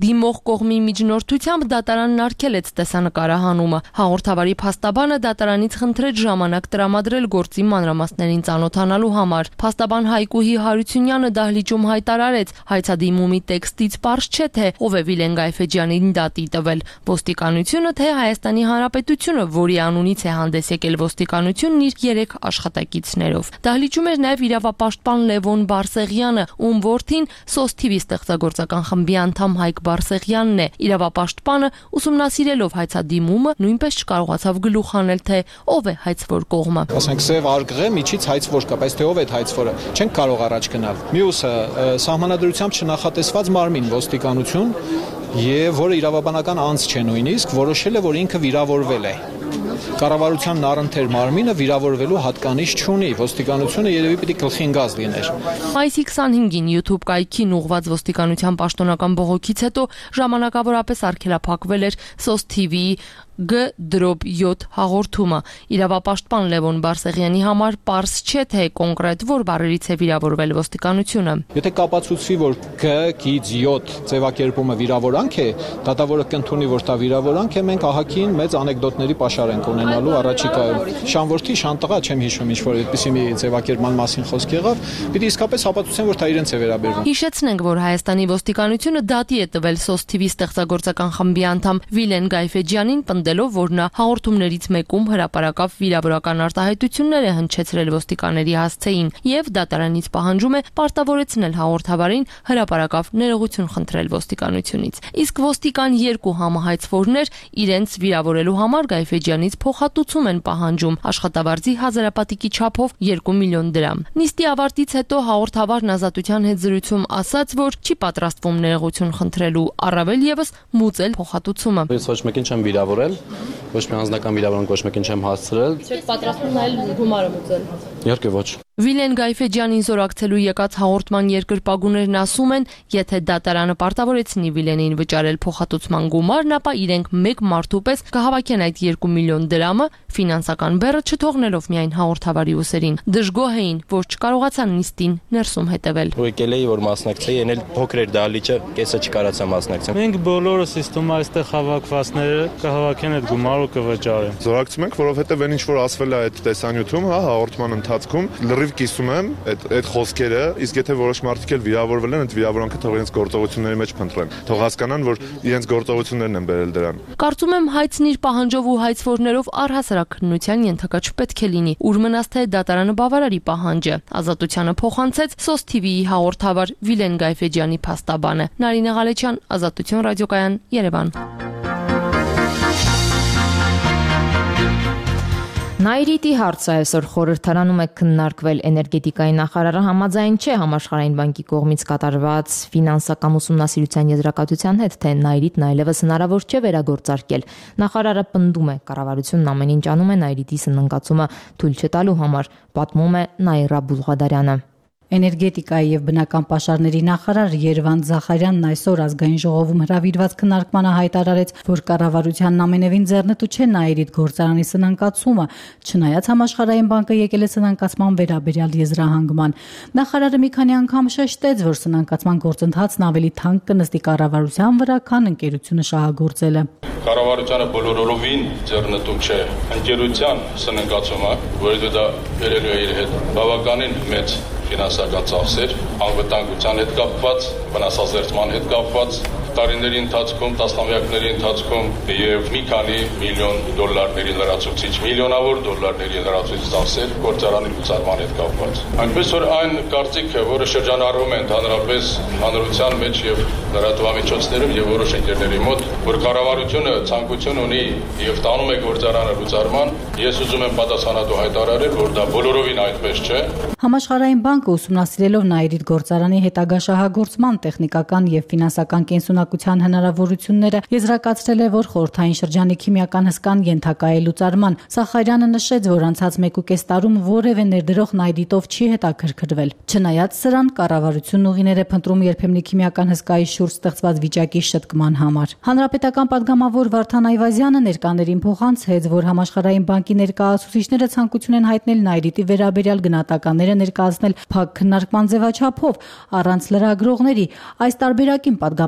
Դիմող կողմի միջնորդությամբ դատարանն արգելեց տեսանկարահանումը։ Հաղորդավարի փաստաբանը դատարանից խնդրեց ժամանակ տրամադրել գործի մանրամասներին ծանոթանալու համար։ Փաստաբան Հայկուհի Հարությունյանը դահլիճում հայտարարեց, հայցադիմումի տեքստից պարզ չէ, թե ով է Վիլեն Գայֆեջյանին դատի տվել՝ ոստիկանությունը, թե Հայաստանի Հանրապետությունը, որի անունից է հանդես եկել ոստիկանությունն իր երեք աշխատակիցներով։ Դահլիճում էր նաև իրավապաշտպան Լևոն Բարսեղյանը, ում որդին սոս թի վի ստեղծագործական խմբի անդամ Հայկ Բարսեղյանն է։ Իրավապաշտպանը ուսումնասիրելով հայցադիմումը նույնպես չկարողացավ գլուխ հանել, թե ով է հայցվոր կողմը։ Ասենք սև արգղը միջից հայցվոր կա, բայց թե ով է հայցվորը, չենք կարող առաջ գնալ։ Մյուսը սահմանադրությամբ չնախատեսված մարմին ոստիկանություն, եւ որը իրավաբանական անձ չէ նույնիսկ, որոշել է, որ ինքը վիրավորվել է։ Կառավարության առընթեր մարմինը վիրավորվելու հատկանիշ չունի, ոստիկանությունը երևի պիտի գլխին գազ լիներ։ Մայիսի քսանհինգին YouTube կայքին ուղղված ոստիկանության պաշտոնական բողոքից հետո ժամանակավորապես արգելափակվել էր սոս թի վի-ի G յոթ հաղորդումը։ Իրավապաշտպան Լևոն Բարսեղյանի համար պարզ չէ, թե կոնկրետ որ բառերից է վիրավորվել ոստիկանությունը։ Եթե կապացուցվի, որ G յոթ ձևակերպումը վիրավորանք է, դատավորը կընդունի, որ դա վիրավորանք է, մենք ահագին մեծ անեկդոտների պաշար ենք ունենալու առաջիկայում։ Շանվորթի շանտղա, չեմ հիշում, ինչ որ այդպիսի մի ձևակերպման մասին խոսք եղավ, պիտի իսկապես ապացուցեն, որ դա իրենց է վերաբերվում։ Հիշեցնենք, որ Հայաստանի ոստիկանությունը դատի է տվել սոս թի վի ստեղծագործական խմբի անդամ Վիլեն Գայֆեջյանին, պնդելով, որ նա հաղորդումներից մեկում հրապարակավ վիրավորական արտահայտություններ է հնչեցրել ոստիկանների հասցեին եւ դատարանից պահանջում է պարտավորեցնել հաղորդավարին հրապարակավ ներողություն խնդրել ոստիկանությունից։ Իսկ ոստիկան երկու համահայցվորներ իրենց վիրավորելու համար Գայֆեջյանից փոխհատուցում են պահանջում աշխատավարձի հազարապատիկի չափով երկու միլիոն դրամ։ Նիստի ավարտից հետո հաղորդավարն ազատության հետ զրույցում ասաց, որ չի պատրաստվում ներողություն խնդրելու, առավել եւս մուծել փոխհատուցումը։ Ես ոչ մեկին չեմ վիրավորել, ոչ մի անձնական վիրավորանք ոչ մեկին չեմ հասցրել։ Չեք պատրաստվում նայել գումարը մուծել։ Իհարկե ոչ։ Վիլեն Գայֆեջյանին զորակցելու եկած հաղորդման երկրպագուներն ասում են, եթե դատարանը պարտավորեցնի Վիլենին վճարել փոխհատուցման գումարն, ապա իրենք մեկ մարդու պես կհավաքեն այդ երկու միլիոն դրամը, ֆինանսական բեռը չթողնելով միայն հաղորդավարի ուսերին։ Դժգոհ էին, որ չկարողացան նիստին ներսում հետևել։ Եկել էի, որ մասնակցեի, ենել փոքր էր դահլիճը, կեսը չկարողացա մասնակցել։ Մենք բոլորս իստում այստեղ հավաքվածները կհավաքեն այդ գումարը կվճարեն։ Զորակցում ենք, որովհետև այն ինչ որ ասվել է այդ տեսանյութում, հա, հաղորդման ընթացքում, լրիվ կիսում եմ այդ այդ խոսքերը, իսկ եթե որոշ մարդիկ էլ վիրավորվել են, այդ վիրավորանքը թող իրենց գործողությունների մեջ փնտրեն։ Թող հասկանան, որ իրենց գործողություններն են բերել դրան։ Կարծում եմ հայցն իր պահանջով ու հայցվորներով առհասարակ քննության ենթակա չպետք է լինի, ուր մնաց թե դատարանը բավարարի պահանջը։ Ազատությանը փոխանցեց սոս թի վի-ի հաղորդավար Վիլեն Գայֆեջյանի փաստաբանը։ Նարինե Ղալեչյան, Ազատություն ռադիոկայան, Երևան։ Նայրիտի հարցը այսօր խորհրդարանում է քննարկվել էներգետիկայի նախարարը համաձայն չէ համաշխարհային բանկի կողմից կատարված ֆինանսական ուսումնասիրության եզրակացության հետ, թե Նայրիտն այլևս հնարավոր չէ վերագործարկել։ Նախարարը պնդում է, կառավարությունն ամեն ինչ անում է Նայրիտի սննկացումը թույլ չտալու համար, պատմում է Նաիրա Բուլղադարյանը։ Էներգետիկայի եւ բնական պաշարների նախարար Երվանդ Զախարյանն այսօր ազգային ժողովում հրավիրված քննարկմանը հայտարարեց, որ կառավարությանն ամենևին ձեռնտու չէ Նայիրիդ գործարանի սնանկացումը, չնայած համաշխարհային բանկը եկել է սնանկացման վերաբերյալ եզրահանգման։ Նախարարը մի քանի անգամ շեշտեց, որ սնանկացման գործընթացն ավելի թանկ կնստի կառավարության վրա, քան ընկերությունը շահագործելը։ Կառավարությանը բոլորովին ձեռնտու չէ ընկերության սնանկացումը, որը դա բերելու է իր հետ բավականին մեծ ֆինանսական ծախսեր, անվտանգության հետ կապված, վնասազերծման հետ կապված, տարիների ընթացքում, տասնամյակների ընթացքում եւ մի քանի միլիոն դոլարների լրացուցիչ, միլիոնավոր դոլարների լրացուցիչ ծախսեր գործարանի լուծարման հետ կապված։ Այնպես որ այն կարծիքը, որը շրջանառվում է ընդհանրապես հանրության մեջ եւ լրատվամիջոցներում եւ որոշ ընկերների մոտ, որ կառավարությունը ցանկություն ունի եւ տանում է գործարանը լուծարման, ես ուզում եմ պատասխանատու հայտարարել, որ դա բոլորովին այդպես չէ։ Համաշխարհային բանկը ուսումնասիրելով Նայիրիդ գործարանի հետագա շահագործման տեխնիկական եւ ֆինանսական կենսունակության հնարավորությունները եզրակացրել է, որ խորհրդային շրջանի քիմիական հսկան ենթակա է լուծարման։ Սախարյանը նշեց, որ անցած մեկ ու կես տարում որևէ ներդրող Նայիրիդով չի հետաքրքրվել։ Չնայած սրան, կառավարությունն ուղիներ է փնտրում երբեմնի քիմիական հսկայի շուրջ ստեղծված վիճակի շտկման համար։ Հանրապետական падգամավոր Վարդան Այվազյանը ներկաներին փոխանցեց, որ համաշխարհային բանկի ներկայացուցիչները ցանկություն են հայտնել Նայիրիդի վերաբերյալ գնահատականները ներկայացնել փակ քննարկման ձևաչափով, առանց լրագրողների։ Այս տարբերակին падգամավորների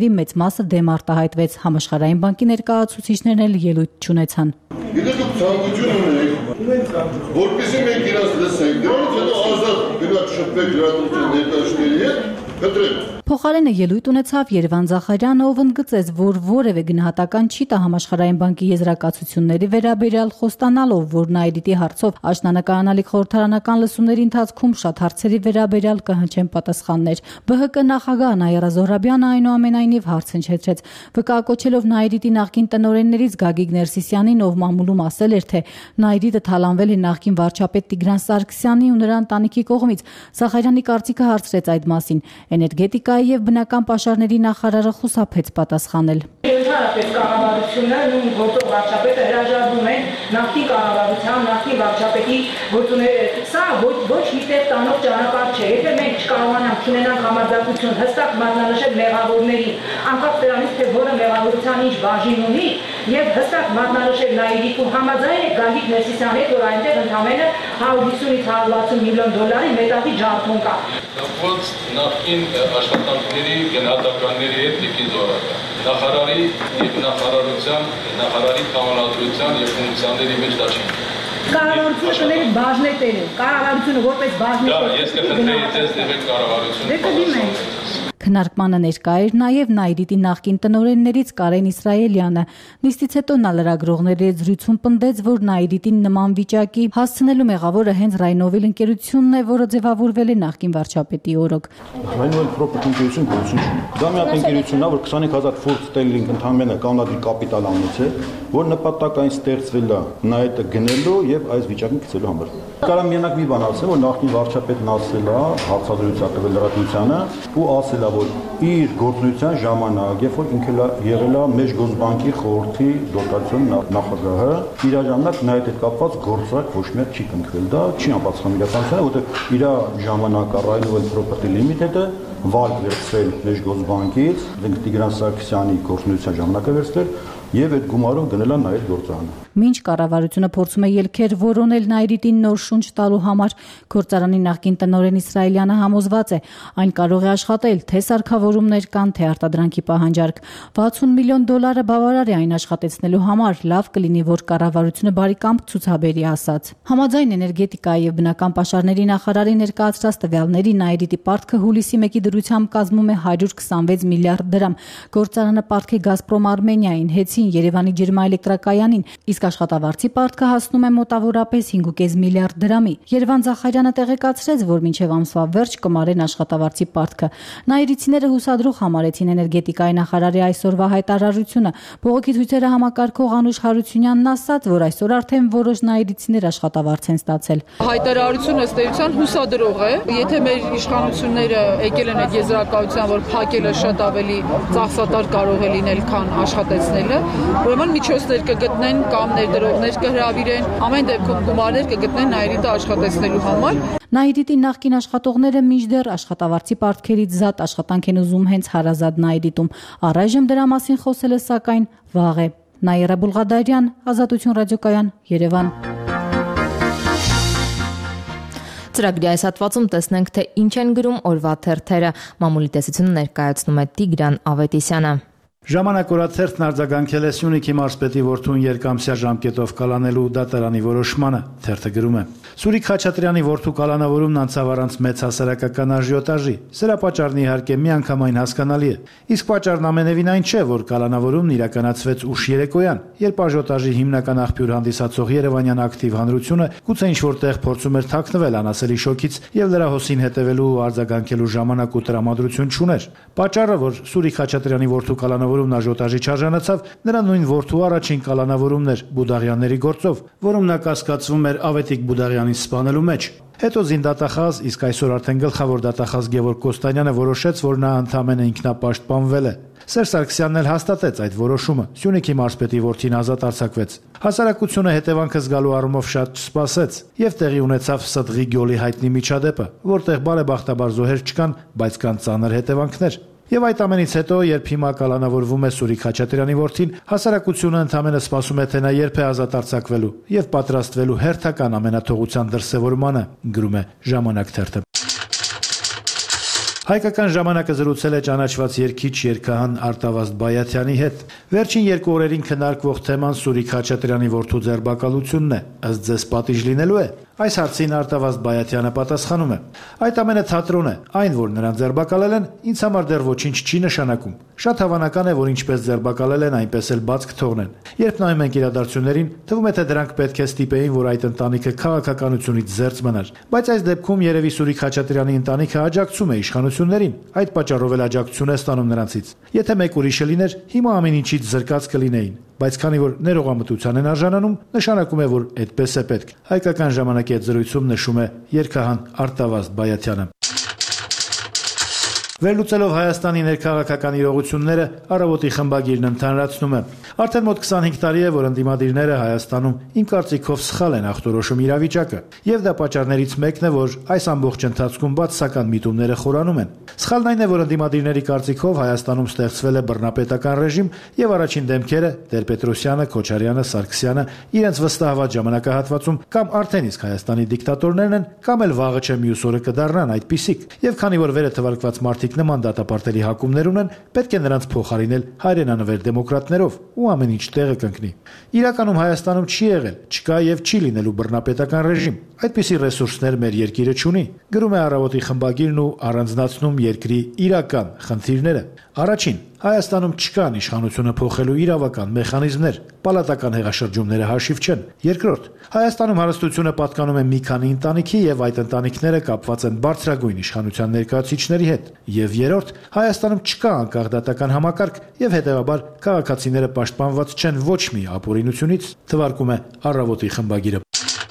ընկերությունների մեծ մասը դեմ արտահայտվեց։ Համաշխարհային բանկի ներկայացուցիչներն էլ ելույթ չունեցան։ Գիտեք դուք ցանկություն ունեք, որպեսզի մենք իրաց լսենք, դրանից հետո ազատ գնաք շփվեք լրատվության ներկայացուցիչների հետ, կտրեք։ Փոխարենը ելույթ ունեցավ Երևան Զախարյանը, ով ընդգծեց, որ որևէ գնահատական չի տա Համաշխարհային բանկի եզրակացությունների վերաբերյալ, խոստանալով, որ Նայիրիտի հարցով աշնանկարանալիք խորհրդարանական լսումների ընթացքում շատ հարցերի վերաբերյալ կհնչեն պատասխաններ։ Բ Հ Կ նախագահ Նաիրա Զոհրաբյանը այնուամենայնիվ հարց հնչեցրեց, վկայակոչելով Նայիրիտի նախկին տնօրեններից Գագիկ Ներսիսյանին, ով մամուլում ասել էր, թե Նայիրիտը թալանվել է նախկին վարչապետ Տիգրան Սարգսյանի ու նրա ընտանիքի կողմից։ Զախարյանի կարծիքը հարցրեց այդ մասին։ Էներգետիկայի եւ բնական պաշարների նախարարը խուսափեց պատասխանել։ Ընդհանրապես կառավարությունը նույն գործող վարչապետը հրաժարվում է նախկին կառավարության, նախկին վարչապետի գործունեության։ Սա ոչ ոչ մի տեղ տանող ճանապարհ չէ։ Եթե մենք չկարողանանք ունենանք համարձակություն հստակ մատնանշել մեղավորներին, անկախ դրանից թե որը մեղավորության ինչ բաժին ունի, եւ հստակ մատնանշել Նայիրիկու համաձայն է Գագիկ Ներսիսյանի հետ, որ այնտեղ ընդամենը հարյուր հիսունից հարյուր վաթսուն միլիոն դոլարի մետաղի ջարդում կա։ Կապված նախկին աշխատանքների գնահատականների հետ Տիկին Զոհրաբյան, նախարարի եւ նախարարության, նախարարի կամալադրության եւ ֆունկցիաների մեջ դա չի։ Կառավարությունը կների բաժնետեր է, կառավարությունը որպես բաժնետեր։ Դա ես կխնդրեի ձեզ դեպի կառավարությունը։ Դե կդիմենք։ Քննարկմանը ներկա էր նաև Նայիրիտի նախկին տնօրեններից Կարեն Իսրայելյանը։ Նիստից հետո նա լրագրողների հետ զրույցում պնդեց, որ Նայիրիտին նման վիճակի հասցնելու մեղավորը հենց Ռայնովել ընկերությունն է, որը ձևավորվել է նախկին վարչապետի օրոք։ Ռայնովել պրոպերտի ընկերություն գոյություն չունի։ Դա մի հատ ընկերությունն է, որ քսանհինգ հազար ֆունտ ստերլինգ ընդհանրապես կանադի կապիտալ անից է, որ նպատակային ստեղծվել է Նայիրիտը գնելու եւ այս վիճակին գցելու համար։ Կարամ միանակ մի բան ասեմ, որ նախկին վարչապետն ասել է, հարցազրույց ակտվել լրատվությանը ու ասել է, որ իր գործունեության ժամանակ, երբ որ ինքը եղել է Մեջգոզբանկի խորհրդի դոտացիոն նախագահը, իր ժամանակ Նայիրիտ հետ կապված գործարք ոչ մի չի կնքվել։ Դա չի անպատասխան իրականությանը, որովհետև իր ժամանակը Ռայնովել Property Limited-ը վարկ վերցրել Մեջգոզբանկից, Տիգրան Սարգսյանի գործունեության ժամանակը վերցրել եւ այդ գումարով գնել է Նայիրիտ գործարանը։ Մինչ կառավարությունը փորձում է ելքեր որոնել Նայիրիտին նոր շունչ տալու համար, գործարանի նախկին տնօրեն Իսրայելյանը համոզված է, այն կարող է աշխատել, թե սարքավորումներ կան, թե արտադրանքի պահանջարկ։ վաթսուն միլիոն դոլարը բավարար է այն աշխատեցնելու համար, լավ կլինի, որ կառավարությունը բարիկամք ցուցաբերի ասած։ Համաձայն էներգետիկայի եւ բնական պաշարների նախարարի ներկայացրած տվյալների Նայիրիտի պարտքը հուլիսի մեկի դրությամբ կազմում է հարյուր քսանվեց միլիարդ դրամ։ Գործարանը պարտք է Գազպրոմ Արմենիային, Հեցին, Երևանի ջերմաէլեկտրակայանին, իսկ աշխատավարձի պարտքը հասնում է մոտավորապես հինգ ու կես միլիարդ դրամի։ Երևան Զախարյանը տեղեկացրեց, որ մինչև ամսվա վերջ կմարեն աշխատավարձի պարտքը։ Նայիրիցիները հուսադրող համարեցին էներգետիկայի նախարարի այսօրվա հայտարարությունը։ Բողոքի ցույցերը համակարգող Անուշ Հարությունյանն ասաց, որ այսօր արդեն որոշ նայիրիցիներ աշխատավարձ են ստացել։ Հայտարարությունը ըստ էության հուսադրող է։ Եթե մեր իշխանությունները եկել են այդ եզրակացության, որ փակելը շատ ավելի ծախսատար կարող է լինել, քան աշխատեցնելը, ուրեմն միջոցներ կգտնեն կամ ներդրողներ կհրավիրեն, ամեն դեպքում գումարներ կգտնեն Նայիրիտը աշխատեցնելու համար։ Նայիրիտի նախկին աշխատողները մինչդեռ աշխատավարձի պարտքերից զատ աշխատանք են ուզում հենց հարազատ Նայիրիտում։ Առայժմ դրա մասին խոսելը սակայն վաղ է։ Նաիրա Բուլղադարյան, Ազատություն ռադիոկայան, Երևան։ Ծրագրի այս հատվածում տեսնենք, թե ինչ են գրում օրվա թերթերը։ Մամուլի տեսությունը ներկայացնում է Տիգրան Ավետիսյանը։ Ժամանակորաթերթն արձագանքել է Սյունիքի մարզպետի որդուն երկամսյա ժամկետով կալանելու դատարանի որոշմանը։ Թերթը գրում է. Սուրիկ Խաչատրյանի որդու կալանավորումն անցավ առանց մեծ հասարակական աժիոտաժի։ Սրա պատճառն իհարկե միանգամայն հասկանալի է։ Իսկ պատճառն ամենևին այն չէ, որ կալանավորումն իրականացվեց ուշ երեկոյան, երբ աժիոտաժի հիմնական աղբյուր հանդիսացող երևանյան ակտիվ հանրությունը գուցե ինչ-որ տեղ փորձում էր թաքնվել անասելի շոկից եւ լրահոսին հետևելու ու արձագանքելու ժամանակ ու տրամադրություն չուներ։ Պատճառը, որ Սուրիկ Խաչատրյանի որդու կալանավորումն աժիոտաժի չարժանացավ, նրա նույն որդու առաջին կալանավորումն էր Բուդաղյանների գործով, որում նա կասկածվում էր Ավետիք Բուդաղյանին սպանելու մեջ։ Հետո զինդատախազ, իսկ այսօր արդեն գլխավոր դատախազ Գևորգ Կոստանյանը որոշեց, որ նա ընդամենը ինքնապաշտպանվել է։ Սերժ Սարգսյանն էլ հաստատեց այդ որոշումը։ Սյունիքի մարզպետի որդին ազատ արձակվեց։ Հասարակությունը հետևանքը զգալու առումով շատ չսպասեց եւ տեղի ունեցավ Սդղի գյոլի հայտնի միջադեպը, որտեղ բարեբախտաբար զոհեր չկան, բայց կան ծանր հետևանքներ։ Եվ այդ ամենից հետո, երբ հիմա կալանավորվում է Սուրիկ Խաչատրյանի որդին, հասարակությունը ընդամենը սպասում է, թե նա երբ է ազատ արձակվելու եւ պատրաստվելու հերթական ամենաթողության դրսեւորմանը, գրում է Ժամանակ թերթը։ Հայկական ժամանակը զրուցել է ճանաչված երգիչ երգահան Արտավազդ Բայաթյանի հետ։ Վերջին երկու օրերին քննարկվող թեման Սուրիկ Խաչատրյանի որդու ձերբակալությունն է։ Ըստ ձեզ պատիժ լինելու է։ Այս հարցին Արտավազդ Բայաթյանը պատասխանում է. Այդ ամենը թատրոն է, այն որ նրան ձերբակալել են, ինձ համար դեռ ոչինչ չի նշանակում։ Շատ հավանական է, որ ինչպես ձերբակալել են, այնպես էլ բաց կթողնեն։ Երբ նայում ենք իրադարձություններին, թվում է թե դրանք պետք է ստիպեին, որ այդ ընտանիքը քաղաքականությունից զերծ մնար։ Բայց այս դեպքում երևի Սուրիկ Խաչատրյանի ընտանիքը աջակցում է իշխանություններին, այդ պատճառով էլ աջակցություն է ստանում նրանցից։ Եթե մեկ ուրիշը լիներ, հիմա ամեն ինչից զրկած կլինեին։ Բայց քանի որ ներողամտության են արժանանում, նշանակում է, որ այդպես է պետք։ Հայկական ժամանակի հետ զրույցում նշում է երգահան Արտավազդ Բայաթյանը։ Վերլուծելով Հայաստանի ներքաղաքական իրողությունները, Առավոտի խմբագիրն ընդհանրացնում է. Արդեն մոտ քսանհինգ տարի է, որ ընդդիմադիրները Հայաստանում իմ կարծիքով սխալ են ախտորոշում իրավիճակը, եւ դա պատճառներից մեկն է, որ այս ամբողջ ընթացքում բացասական միտումները խորանում են։ Սխալն այն է, որ ընդդիմադիրների կարծիքով Հայաստանում ստեղծվել է բռնապետական ռեժիմ եւ առաջին դեմքերը Տեր-Պետրոսյանը, Քոչարյանը, Սարգսյանը իրենց վստահված ժամանակահատվածում կամ արդեն իսկ Հայաստանի դիկտատորներն են, կամ էլ վաղը չէ մյուս օրը կդառնան այդպիսիք։ Եվ քանի որ վերը թվարկված մարդիկ նման դատապարտելի հակումներ ունեն, պետք է նրանց փոխարինել հայրենանվեր դեմոկրատներով ու ամեն ինչ տեղը կընկնի։ Իրականում Հայաստանում չի եղել, չկա եւ չի լինելու բռնապետական ռեժիմ։ Այդպիսի ռեսուրսներ մեր երկիրը չունի։ Գրում է Առավոտի խմբագիրն ու առանձնացնում երկրի իրական խնդիրները։ Առաջին, Հայաստանում չկան իշխանությունը փոխելու իրավական մեխանիզմներ, պալատական հեղաշրջումները հաշիվ չեն։ Երկրորդ, Հայաստանում հարստությունը պատկանում է մի քանի ընտանիքի եւ այդ ընտանիքները կապված են բարձրագույն իշխանության ներկայացուցիչների հետ։ Եվ երրորդ, Հայաստանում չկա անկախ դատական համակարգ եւ հետեւաբար քաղաքացիները պաշտպանված չեն ոչ մի ապօրինությունից, թվարկում է Առավոտի խմբագիրը։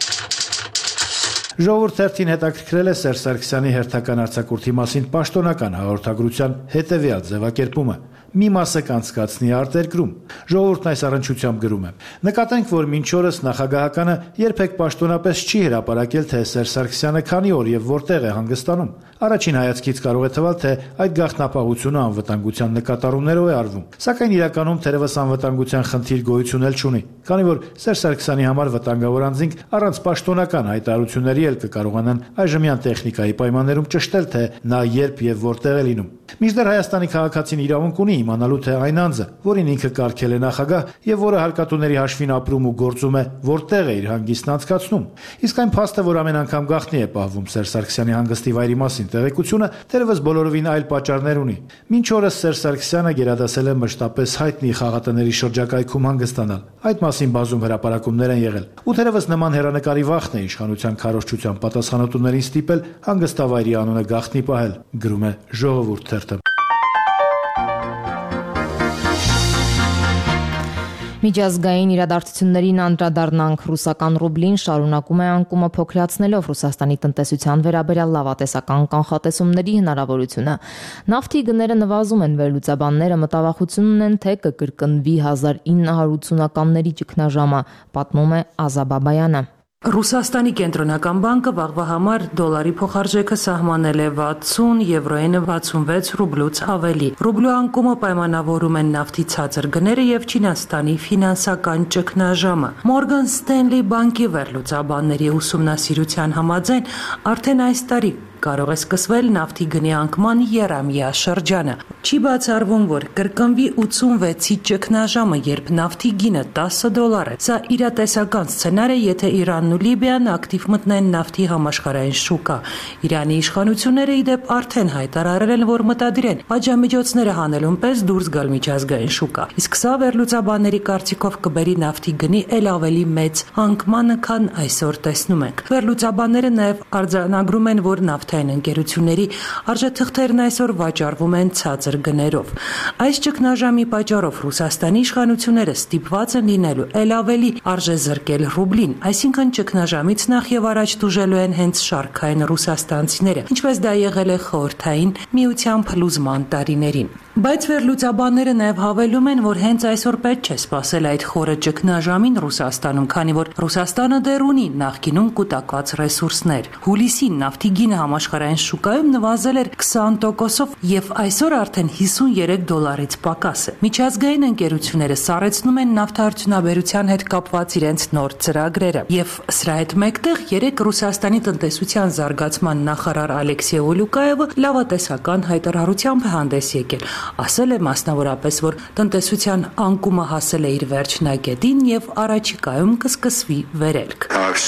Ժողովուրդ թերթին հետաքրքրել է Սերժ Սարգսյանի հերթական արձակուրդի մասին պաշտոնական հաղորդագրության հետևյալ ձևակերպումը. մի մասը կանցկացնի արտերկրում։ Ժողովուրդն այս առնչությամբ գրում է. Նկատենք, որ մինչ օրս նախագահականը երբեք պաշտոնապես չի հրապարակել, թե Սերժ Սարգսյանը քանի օր եւ որտեղ է հանգստանում։ Առաջին հայացքից կարող է թվալ, թե այդ գաղտնապահությունը անվտանգության նկատառումներով է արվում։ Սակայն իրականում թերևս անվտանգության խնդիր գոյություն էլ չունի, քանի որ Սերժ Սարգսյանի համար վտանգավոր անձինք առանց պաշտոնական հայտարարությունների էլ կկարողանան այժմյան տեխնիկայի պայմաններում ճշտել, թե նա երբ եւ որտեղ է լինում։ Մինչդեռ Հայաստանի քաղաքացին իրավունք ունի իմանալու, թե այն անձը, որին ինքը կարգել է նախագահ եւ որը հարկատուների հաշվին ապրում ու գործում է, որտեղ է իր հանգիստն անցկացնում։ Իսկ այն փաստը, որ ամեն անգամ գաղտնի է պահվում Սերժ Սարգսյանի հանգստի վայրի մասին տեղեկությունը, թերևս բոլորովին այլ պատճառներ ունի։ Մինչ օրս Սերժ Սարգսյանը գերադասել է մշտապես հայտնի խաղատների շրջակայքում հանգստանալ։ Այդ մասին բազում հրապարակումներ են եղել։ Ու թերևս նման հերանեկարի վախն է իշխանության քարոզչության պատասխանատուներին ստիպել հանգստավայրի անունը գաղտնի պահել, գրում է Ժողովուրդ թերթը։ Միջազգային իրադարձություններին անդրադառնանք, ռուսական ռուբլին շարունակում է անկումը փոքրացնելով Ռուսաստանի տնտեսության վերաբերյալ լավատեսական կանխատեսումների հնարավորությունը։ Նավթի գները նվազում են, վերլուծաբանները մտավախություն ունեն, թե կկրկնվի հազար ինը հարյուր ութսունականների ճգնաժամը, պատմում է Ազա Բաբայանը։ Ռուսաստանի կենտրոնական բանկը վաղվա համար դոլարի փոխարժեքը սահմանել է վաթսուն, եվրոյենը վաթսունվեց ռուբլուց ավելի։ Ռուբլու անկումը պայմանավորում են նավթի ցածր գները եւ Չինաստանի ֆինանսական ճգնաժամը։ Մորգան Ստենլի բանկի վերլուծաբանների ուսումնասիրության համաձայն արդեն այս տարի կարող է սկսվել նավթի գնի անկման եռամյա շրջանը։ Չի բացառվում, որ կրկնվի ութսունվեցի ճգնաժամը, երբ նավթի գինը տասը դոլար է։ Սա իրատեսական սցենար է, եթե Իրանն ու Լիբիան ակտիվ մտնեն նավթի համաշխարհային շուկա։ Իրանի իշխանությունները ի դեպ արդեն հայտարարել են, որ մտադիր են պատժամիջոցները հանելուն պես դուրս գալ միջազգային շուկա։ Իսկ սա վերլուծաբանների կարծիքով կբերի նավթի գնի ել ավելի մեծ անկմանը, քան այսօր տեսնում ենք։ Վերլուծաբանները նաև արձանագրում են, որ նավթ ընկերությունների արժեթղթերն այսօր վաճառվում են ցածր գներով։ Այս ճգնաժամի պատճառով Ռուսաստանի իշխանությունները ստիպված են լինելու ել ավելի արժեզրկել ռուբլին, այսինքն ճգնաժամից նախ եւ առաջ տուժելու են հենց շարքային ռուսաստանցիները, ինչպես դա եղել է խորհրդային միության փլուզման տարիներին։ Բայց վերլուծաբանները նաև հավելում են, որ հենց այսօր պետք չէ սպասել այդ խորը ճգնաժամին Ռուսաստանում, քանի որ Ռուսաստանը դեռ ունի նախկինում կուտակված ռեսուրսներ։ Հուլիսին նավթի գինը համաշխարհային շուկայում նվազել էր քսան տոկոսով եւ այսօր արդեն հիսունյերեք դոլարից պակաս է։ Միջազգային ընկերությունները սառեցնում են նավթարդյունաբերության հետ կապված իրենց նոր ծրագրերը եւ սրա հետ մեկտեղ երեք Ռուսաստանի տնտեսության զարգացման նախարար Ալեքսեյ Ուլուկաևը լավատեսական հայտարարությամբ է հանդես եկել։ Ասել է մասնավորապես, որ տնտեսության անկումը հասել է իր վերջնագետին եւ առաջիկայում կսկսվի վերելք։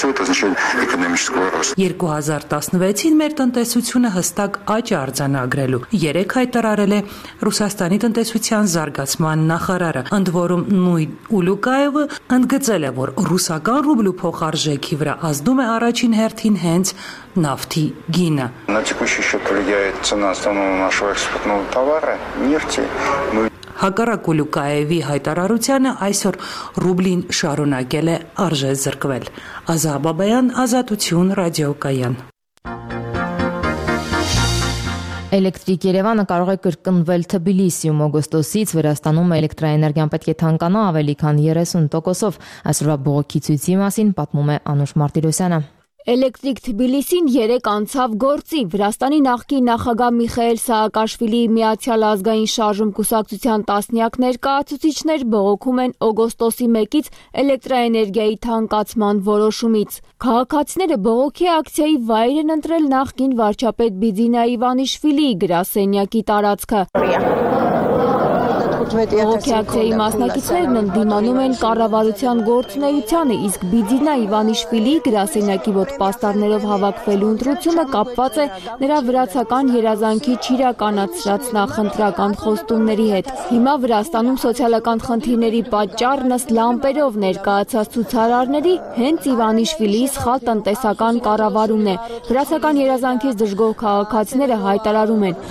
երկու հազար տասնվեցին մեր տնտեսությունը հստակ աճ է արձանագրելու, երեք հայտարարել է Ռուսաստանի տնտեսության զարգացման նախարարը, ընդ որում նույն Ուլուկաևը ընդգծել է, որ ռուսական ռուբլու փոխարժեքի վրա ազդում է առաջին հերթին հենց նավթի գինը։ На текущий счет влияет цена основного нашего экспортного товара нефти. Հակառակ Ուլուկաևի հայտարարությանը այսօր ռուբլին շարունակել է արժե զրկվել։ Ազա Բաբայան, Ազատություն, ռադիոկայան։ Էլեկտրիկ Երևանը կարող է կրկնվել Թբիլիսիում օգոստոսից Վրաստանում էլեկտրաէներգիան պետք է թանկանա ավելի քան երեսուն տոկոսով։ Այսօրվա բողոքի ցույցի մասին պատմում է Անուշ Մարտիրոսյանը։ Էլեկտրիկ Թբիլիսին երեք անցավ գործի։ Վրաստանի նախկին նախագահ Միխայել Սաակաշվիլիի Միացյալ ազգային շարժում կուսակցության տասնյակ ներկայացուցիչներ բողոքում են օգոստոսի մեկից էլեկտրաէներգիայի թանկացման որոշումից։ Քաղաքացիները բողոքի ակցիայի վայր են ընտրել նախկին վարչապետ Բիձինա Իվանիշվիլիի գրասենյակի տարածքը։ Բողոքի ակցիայի մասնակիցներն ընդդիմանում են կառավարության գործունեությանը, իսկ Բիձինա Իվանիշվիլիի գրասենյակի մոտ պաստառներով հավաքվելու ընտրությունը կապված է նրա վրացական երազանքի չիրականացրած նախընտրական խոստումների հետ։ Հիմա Վրաստանում սոցիալական խնդիրների պատճառն ըստ լամպերով ներկայացած ցուցարարների հենց Իվանիշվիլիի սխալ տնտեսական կառավարումն է։ Վրացական երազանքից դժգոհ քաղաքացիները հայտարարում են.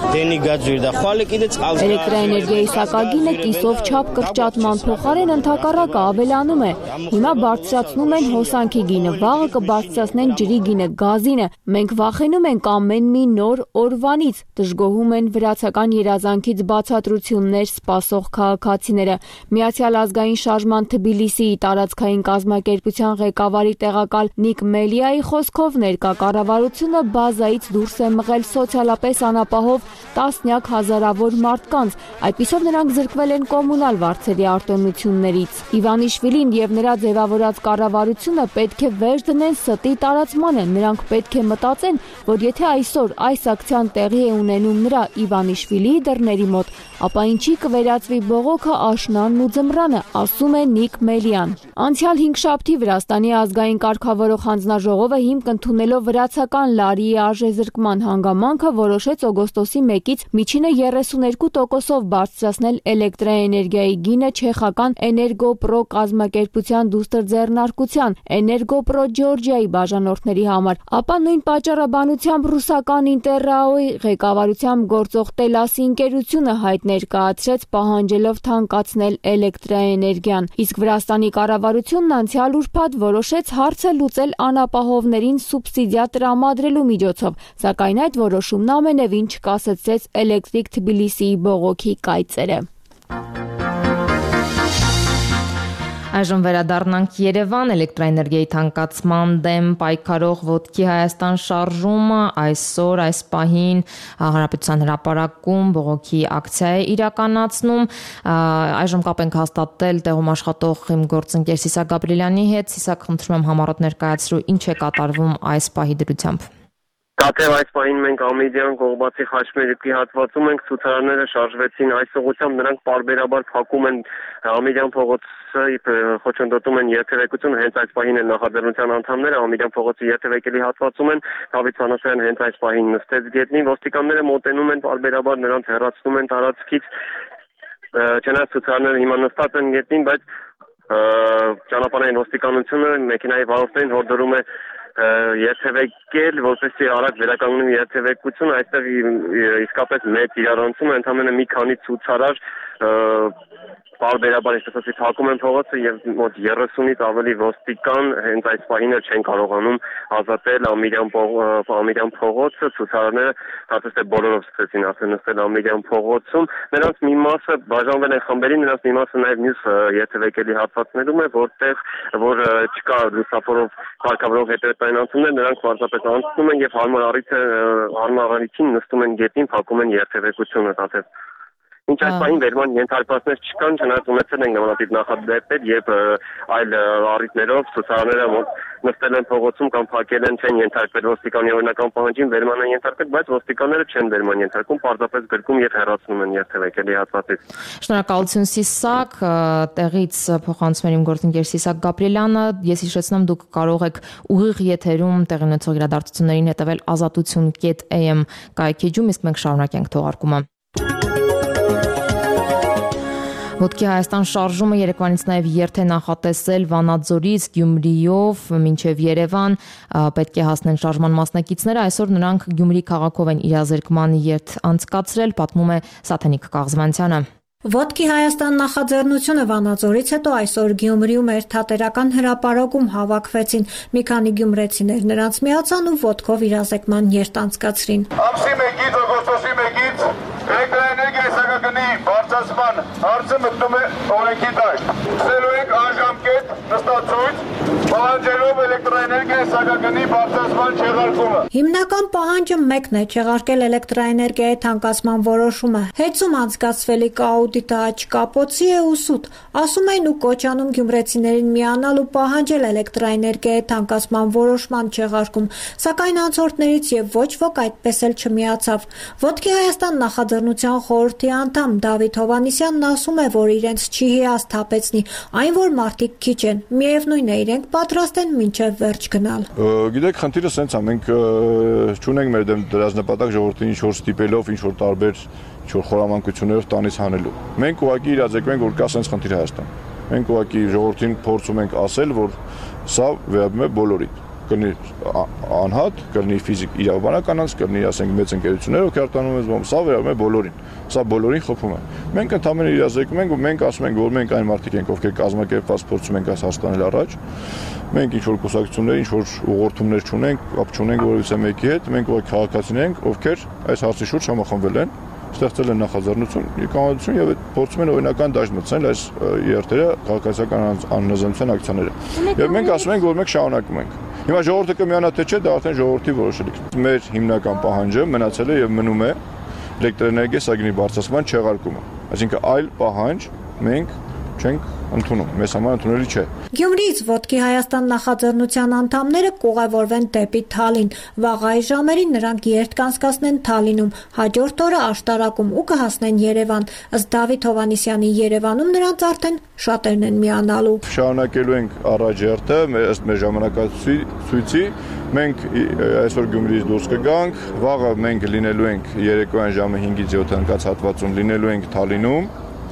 Էլեկտրաէներգիայի սակագինը կիսով չափ կրճատման փոխարեն ընդհակառակը ավելանում է։ Հիմա բարձրացնում են հոսանքի գինը, վաղը կբարձրացնեն ջրի գինը, գազինը։ Մենք վախենում ենք ամեն մի նոր օրվանից, դժգոհում են վրացական երազանքից բացատրություններ սպասող քաղաքացիները։ Միացյալ ազգային շարժման Թբիլիսիի տարածքային կազմակերպության ղեկավարի տեղակալ Նիկ Մելիայի խոսքով ներկա կառավարությունը բազայից դուրս է մղել սոցիալապես անապահով տասնյակ հազարավոր մարդկանց։ Այդպիսով նրանք զրկվել են կոմունալ վարձերի արտոնություններից։ Իվանիշվիլին եւ նրա ձևավորած կառավարությունը պետք է վեր դնեն ստի տարածմանը։ Նրանք պետք է մտածեն, որ եթե այսօր այս ակցիան տեղի է ունենում նրա Իվանիշվիլիի դռների մոտ, ապա ինչի կվերածվի բողոքը աշնանն ու ձմռանը, ասում է Նիկ Մելիան։ Անցյալ հինգշաբթի Վրաստանի ազգային կարգավորող հանձնաժողովը հիմք ընդունելով վրացական լարիի արժեզրկման հանգամանքը որոշեց օգոստոսի մեկից միջինը երեսուներկու տոկոսով բարձրացնել էլեկտրաէներգիայի գինը չեխական Էներգոպրո կազմակերպության դուստր ձեռնարկության Էներգոպրո Ջորջիայի բաժանորդների համար, ապա նույն պատճառաբանությամբ ռուսական Ինտերրաոյի ղեկավարությամբ գործող Տելասի ընկերությունը հայտ ներկայացրեց պահանջելով թանկացնել էլեկտրաէներգիան, իսկ Վրաստանի կառավարությունն անցյալ ուրբաթ որոշեց հարցը լուծել անապահովներին սուբսիդիա տրամադրելու միջոցով, սակայն այդ որոշումն ամենևին չկասեցրեց Էլեկտրիկ Թբիլիսիի բողոքի կայծերը։ Այժմ վերադառնանք Երևան, էլեկտրաէներգիայի թանկացման դեմ պայքարող Ոտքի Հայաստան շարժումը այսօր այս պահին Հանրապետության հրապարակում բողոքի ակցիա է իրականացնում։ Այժմ կապ ենք հաստատել տեղում աշխատող իմ գործընկեր Սիսակ Գաբրիելյանի հետ։ Սիսակ, խնդրում եմ համառոտ ներկայացրու, ինչ է կատարվում այս պահի դրությամբ։ Կատև այս պահին մենք Ամիդյան Կողբացի խաչմերուկի հատվածում ենք, ցուցարարները շարժվեցին այս ուղղությամբ, նրանք պարբերաբար փակում են Ամիդյան փողոցը, խոչընդոտում են երթևեկությունը, հենց այս պահին են նախաձեռնության անդամները Ամիդյան փողոցի երթևեկելի հատվածում են, Դավիթ Սանասարյան հենց այս պահին նստեց գետնին, ոստիկանները մոտենում են պարբերաբար նրանց հեռացնում են տարածքից, չնայած ցուցարարները հիմա նստած են գետնին, բայց ճանապարհային ոստիկանությունը մեքենայի վարորդներին հորդորում է երթևեկել, որպեսզի արագ վերականգնվի երթևեկությունը, այստեղ իսկապես մեծ իրարանցում է, ընդամենը մի քանի ցուցարար Բարբերաբար այսպես ասի թակում են փողոցը եւ մոտ երեսունից ավելի ոստիկան հենց այս պահին չեն կարողանում ազատել Ամիրյան Ամիրյան փողոցը, ցուցարարները հատուց է բոլորով սկսեցին ասել նստել Ամիրյան փողոցում, նրանց մի մասը բաժանվել են խմբերի, նրանց մի մասը նաեւ մյուս եթերեկելի հատվածներում է, որտեղ որ չկա լուսավորով կարգավորող հետևային անցումներ, նրանք պարզապես անցնում են եւ հարմար առիթը հարմար առիթին նստում են գետին, փակում են երթևեկությունը տաթև Ինչ այս պահին վերման ենթարկվածներ չկան, չնայած ունեցել են նմանատիպ նախադեպեր եւ այլ առիթներով ցուցարարները նստել են փողոցում կամ փակել են չեն ենթարկվել ոստիկանի օրինական պահանջին վերման են ենթարկվել, բայց ոստիկանները չեն վերման ենթարկում, պարզապես գրկում եւ հեռացնում են երթևեկելի հատվածից։ Շնորհակալություն Սիսակ, տեղից փոխանցում եմ իմ գործընկեր Սիսակ Գաբրիելյանը, ես հիշեցնում դուք կարող եք ուղիղ եթերում տեղի ունեցող իրադարձություններին հետևել ազատություն.am կայքեջում, իսկ մենք շարունակենք թողարկումը։ Ոտքի Հայաստան շարժումը Երևանից նաև երթ է նախատեսել Վանաձորից Գյումրիով մինչև Երևան, պետք է հասնեն շարժման մասնակիցները, այսօր նրանք Գյումրի քաղաքով են իրազեկման երթ անցկացրել, պատմում է Սաթենիկ Կաղզմանցյանը։ Ոտքի Հայաստան նախաձեռնությունը Վանաձորից հետո այսօր Գյումրիում երթատերական հրապարակում հավաքվեցին, մի քանի գյումրեցիներ նրանց միացան ու ոտքով իրազեկման երթ անցկացրին։ Ամսի մեկից օգոստոսի մեկից էլեկտրաէներգիայի սակագնի բարձրացման հարցը մտնում է օրենքի տակ։ Սկսելու ենք անժամկետ նստացույց պահանջելով էլեկտրաէներգիայի սակագնի բարձրացման չեղարկումը։ Հիմնական պահանջը մեկն է՝ չեղարկել էլեկտրաէներգիայի թանկացման որոշումը։ Հետում անցկացվելիք աուդիտը աճ կապոցի է ու սուտ, ասում են ու կոչ անում գյումրեցիներին միանալ ու պահանջել էլեկտրաէներգիայի թանկացման որոշման չեղարկում, սակայն անցորդներից եւ ոչ ոք այդպես էլ չմիացավ։ Ոտքի Հայաստան նախաձեռնության խորհրդի անդամ Դավիթ Հովհաննիսյանն ասում է, որ իրենց չի հիասթափեցնի, այն որ մարդիկ քիչ են, միևնույն է իրենք պատրաստ են մինչև վերջ գնալ։ Գիտեք, խնդիրը սենց է, մենք չունենք մեր դեմ դրած նպատակ ժողովրդին ինչ որ ստիպելով, ինչ որ տարբեր ինչ որ խորամանկություններով տանից հանելու։ Մենք ուղղակի իրազեկում ենք, որ կա սենց խնդիր Հայաստան։ Մենք ուղղակի ժողովրդին փորձում ենք ասել, որ սա վերաբերում է բոլորին։ Կլինի անհատ, կլինի ֆիզիկ իրավաբանական անձ, կլինի ասենք մեծ ընկերություններ, ովքեր արտանում են զբաղվում, սա վերաբերում է բոլորին։ Սա բոլորին խփում է։ Մենք ընդհանրապես իրազեկում ենք ու մենք ասում ենք, որ մենք այն մարդիկ ենք, ովքեր կազմակերպված փորձում ենք այս հաստատել առաջ։ Մենք ինչ որ կուսակցություններ, ինչ որ ուղղորդումներ չունենք, կապ չունենք որևիցե մեկի հետ, մենք ուղղակի քաղաքացիներ ենք, ովքեր այս հարցի շուրջ համախմբվել են, ստեղծել են նախաձեռնություն, եկամտություն եւ փորձում են օրինական դաշտ մտցնել այս երթերը քաղաքացիական անհնազանդության ակցիաները։ Եվ մենք ասում ենք, որ մենք շարունակում ենք։ Հիմա ժողովուրդը կմիանա թե չէ, դա արդեն ժողովրդի որոշելիքն է։ Մեր հիմնական պահանջը մնացել է եւ մնում է էլեկտրաէներգիայի սակագնի բարձրացման չեղարկումը։ Այսինքն այլ պահանջ մենք չենք ընդունում, մեզ համար ընդունելի չէ։ Գյումրիից Ոտքի Հայաստան նախաձեռնության անդամները կուղևորվեն դեպի Թալին։ Վաղ այս ժամերին նրանք երթ կանցկացնեն Թալինում, հաջորդ օրը Աշտարակում ու կհասնեն Երևան։ Ըստ Դավիթ Հովհաննիսյանի Երևանում նրանց արդեն շատերն են միանալու։ Շարունակելու ենք առաջ երթը, ըստ մեր ժամանակացույցի, մենք այսօր Գյումրիից դուրս կգանք, վաղը մենք լինելու ենք երեկոյան ժամը հինգից յոթ ընկած հատվածում լինելու ենք Թալինում։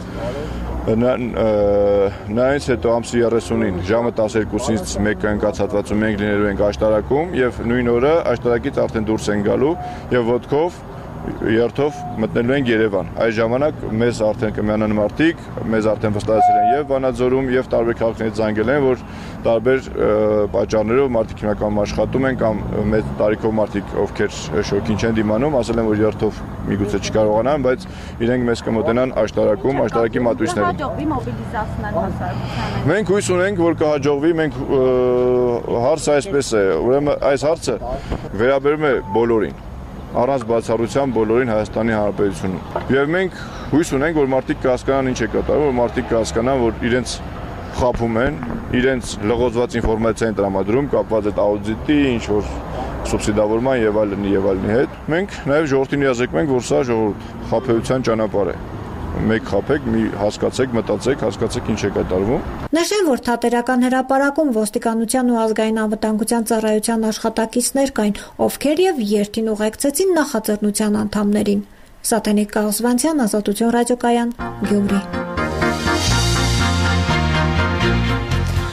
Նայից հետո ամսի երեսունին ժամը տասներկուսից մեկը ընկած հատվածում մենք լինելու ենք Աշտարակում եւ նույն օրը Աշտարակից արդեն դուրս են գալու եւ ոտքով երթով մտնելու են Երևան։ Այս ժամանակ մեզ արդեն կմիանան մարդիկ, մեզ արդեն վստահեցել են եւ Վանաձորում եւ տարբեր քաղաքներից զանգել են, որ տարբեր պատճառներով մարդիկ հիմնականում աշխատում են կամ մեծ տարիքով մարդիկ, ովքեր շոկին չեն դիմանում, ասել են, որ երթով միգուցե չկարողանան, բայց իրենք մեզ կմոտենան Աշտարակում, Աշտարակի մատույցներում։ Մենք հույս ունենք, որ կհաջողվի, մենք հարցը այսպես է, ուրեմն այս հարցը վերաբերում է բոլորին, առանց բացառության բոլորին Հայաստանի Հանրապետությունում։ Եվ մենք հույս ունենք, որ մարդիկ կհասկանան ինչ է կատարվում, որ մարդիկ կհասկանան, որ իրենց խափում են, իրենց լղոզված ինֆորմացիա են տրամադրում կապված այդ աուդիտի, ինչ որ սուբսիդավորման եւ այլն եւ այլնի հետ։ Մենք նաեւ ժողովրդին իրազեկում ենք, որ սա ժողովուրդ խափեության ճանապարհ է։ Մեկ խափեք, մի հասկացեք, մտածեք, հասկացեք ինչ է կատարվում։ Նշեմ, որ թատերական հրապարակում ոստիկանության ու ազգային անվտանգության ծառայության աշխատակիցներ կային, ովքեր եւ երթին ուղեկցեցին նախաձեռնության անդամներին։ Սաթենիկ Կաղզմանցյան, Ազատություն ռադիոկայան, Գյումրի։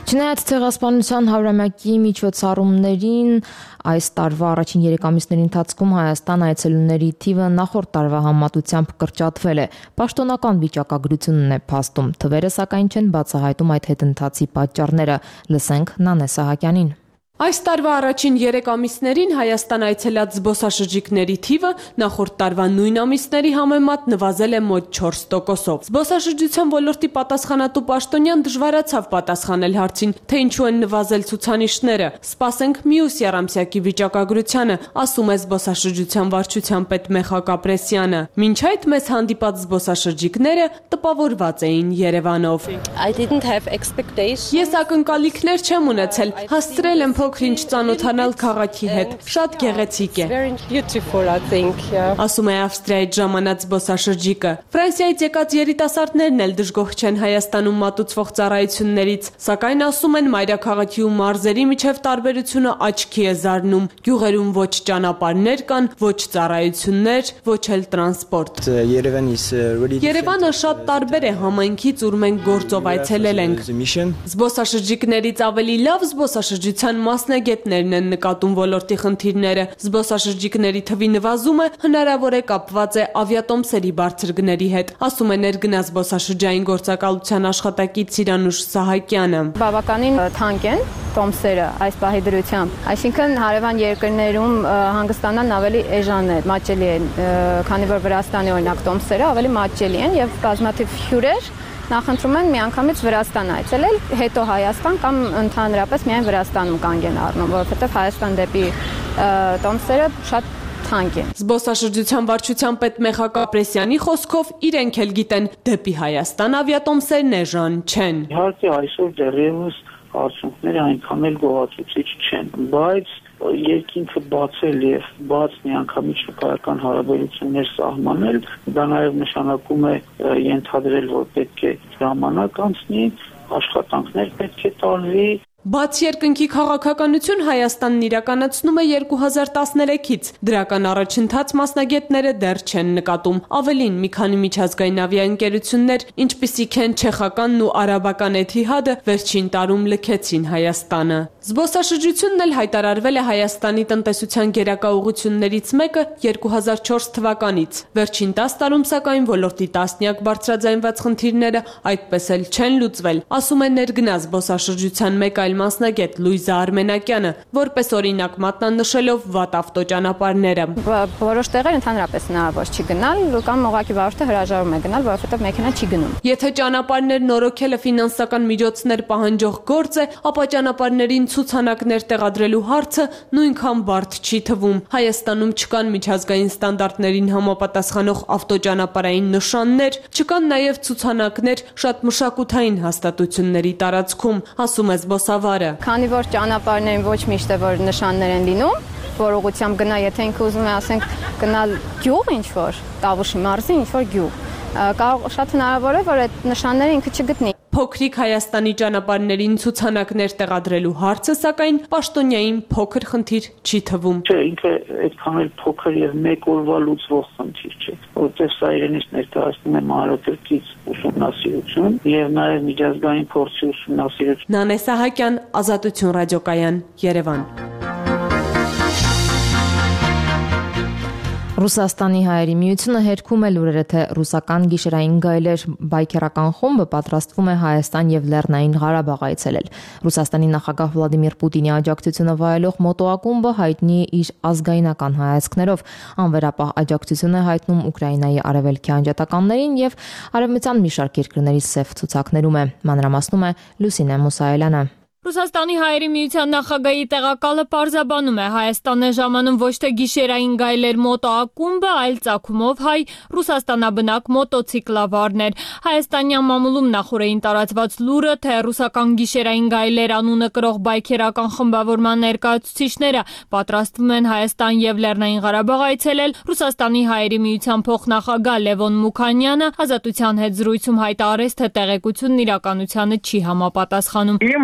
Չնայած ցեղասպանության հարյուրամյակի միջոցառումներին այս տարվա առաջին երեք ամիսների ընթացքում Հայաստան այցելուների թիվը նախորդ տարվա համեմատությամբ կրճատվել է։ Պաշտոնական վիճակագրությունն է փաստում։ Թվերը սակայն չեն բացահայտում այդ հետընթացի պատճառները։ Լսենք Նանե Սահակյանին։ Այս տարվա առաջին երեք ամիսներին Հայաստան այցելած զբոսաշրջիկների թիվը նախորդ տարվա նույն ամիսների համեմատ նվազել է մոտ չորս տոկոսով։ Զբոսաշրջության ոլորտի պատասխանատու պաշտոնյան դժվարացավ պատասխանել հարցին, թե ինչու են նվազել ցուցանիշները։ Սպասենք մյուս եռամսյակի վիճակագրությանը, ասում է զբոսաշրջության վարչության պետ Մեխակ Ապրեսյանը։ Մինչ այդ մեզ հանդիպած զբոսաշրջիկները տպավորված էին Երևանով։ Ես ակնկալիքներ չեմ ունեցել, հասցրել եմ փոքր-ինչ ծանոթանալ քաղաքի հետ, շատ գեղեցիկ է, ասում է Ավստրիայից ժամանած զբոսաշրջիկը։ Ֆրանսիայից եկած երիտասարդներն էլ դժգոհ չեն Հայաստանում մատուցվող ծառայություններից, սակայն ասում են մայրաքաղաքի ու մարզերի միջև տարբերությունը աչքի է զարնում։ Գյուղերում ոչ ճանապարհներ կան, ոչ ծառայություններ, ոչ էլ տրանսպորտ։ Երևանը շատ տարբեր է համայնքից, ուր մենք գործով այցելել ենք։ Զբոսաշրջիկներից ավելի լավ զբոսաշրջության մասնագետներն են նկատում ոլորտի խնդիրները։ Զբոսաշրջիկների թվի նվազումը հնարավոր է կապված է ավիատոմսերի բարձր գների հետ, ասում է ներգնա զբոսաշրջային գործակալության աշխատակից Սիրանուշ Սահակյանը։ Բավականին թանկ են տոմսերը այս պահի դրությամբ, այսինքն հարևան երկրներում հանգստանալն ավելի էժան է, մատչելի է, քանի որ Վրաստանի օրինակ տոմսերը ավելի մատչելի են եւ բազմաթիվ հյուրեր նախընտրում են միանգամից Վրաստան այցելել, հետո Հայաստան կամ ընդհանրապես միայն Վրաստանում կանգ են առնում, որովհետև Հայաստան դեպի տոմսերը շատ թանկ են։ Զբոսաշրջության վարչության պետ Մեխակ Ապրեսյանի խոսքով իրենք էլ գիտեն, դեպի Հայաստան ավիատոմսերն էժան չեն։ Իհարկե այսօր դեռևս արդյունքները այնքան էլ գոհացուցիչ չեն, բայց երկինքը բացել եւ բաց միանգամից շուկայական հարաբերություններ սահմանել, դա նաեւ նշանակում է ենթադրել, որ պետք է ժամանակ անցնի, աշխատանքներ պետք է տարվի։ Բաց երկնքի քաղաքականություն Հայաստանն իրականացնում է երկու հազար տասներեքից, դրական առաջընթաց մասնագետները դեռ չեն նկատում։ Ավելին, մի քանի միջազգային ավիաընկերություններ, ինչպիսիք են չեխականն ու արաբական Էթիհադը, վերջին տարում լքեցին Հայաստանը։ Զբոսաշրջությունն էլ հայտարարվել է Հայաստանի տնտեսության գերակա ուղղություններից մեկը երկու հազար չորս թվականից։ Վերջին տասը տարում սակայն ոլորտի տասնյակ բարձրաձայնված խնդիրները այդպես էլ չեն լուծվել, ասում է ներգնա զբոսաշրջության մեկ այլ մասնագետ Լուիզա Արմենակյանը, որպես օրինակ մատնանշելով վատ ավտոճանապարհները։ Որոշ տեղեր ընդհանրապես հնարավոր չի գնալ, կամ ուղղակի վարորդը հրաժարվում է գնալ, որովհետև մեքենա չի գնում։ Եթե ճանապարհներ նորոգելը ֆինանսական միջոցներ պահանջող գործ է, ապա ճանապարհներին ցուցանակներ տեղադրելու հարցը նույնքան բարդ չի թվում։ Հայաստանում չկան միջազգային ստանդարտներին համապատասխանող ավտոճանապարհային նշաններ, չկան նաև ցուցանակներ շատ մշակութային հաստատությունների տարածքում, ասում է զբոսավարը։ Քանի որ ճանապարհներին ոչ միշտ է որ նշաններ են լինում, որ ուղղությամբ գնա, եթե ինքը ուզում է, ասենք, գնալ գյուղ ինչ-որ, Տավուշի մարզի ինչ-որ գյուղ, կարող շատ հնարավոր է, որ այդ նշանները ինքը չգտնի։ Փոքրիկ Հայաստանի ճանապարհներին ցուցանակներ տեղադրելու հարցը, սակայն պաշտոնյային փոքր խնդիր չի թվում։ Չէ, ինքը այդքան էլ փոքր եւ մեկ օրվա լուծվող խնդիր չէ, որտեղ սա իրենից ներկայացնում է մանրակրկիտ ուսումնասիրություն եւ նաեւ միջազգային փորձի ուսումնասիրություն։ Նանե Սահակյան, Ազատություն ռադիոկայան, Երևան։ Ռուսաստանի հայերի միությունը հերքում է լուրերը, թե ռուսական գիշերային գայլեր բայկերական խումբը պատրաստվում է Հայաստան եւ Լեռնային Ղարաբաղ այցելել։ Ռուսաստանի նախագահ Վլադիմիր Պուտինի աջակցությունը վայելող Մոտո ակումբը հայտնի է իր ազգայնական հայացքներով, անվերապահ աջակցություն է հայտնում Ուկրաինայի արևելքի անջատականներին եւ արևմտյան մի շարք երկրների սև ցուցակներում է։ Մանրամասնում է Լուսինե Մուսայելյանը։ Ռուսաստանի հայերի միության նախագահի տեղակալը պարզաբանում է, Հայաստան է ժամանում ոչ թե գիշերային գայլեր Մոտո ակումբը, այլ ծագումով հայ ռուսաստանաբնակ մոտոցիկլավարներ։ Հայաստանյան մամուլում նախորդին տարածված լուրը, թե ռուսական գիշերային գայլեր անունը կրող բայկերական խմբավորման ներկայացուցիչները պատրաստվում են Հայաստան եւ Լեռնային Ղարաբաղ այցելել, Ռուսաստանի հայերի միության փոխնախագահ Լևոն Մուքանյանը Ազատության հետ զրույցում հայտարարեց, թե տեղեկությունն իրականությանը չի համապատասխանում։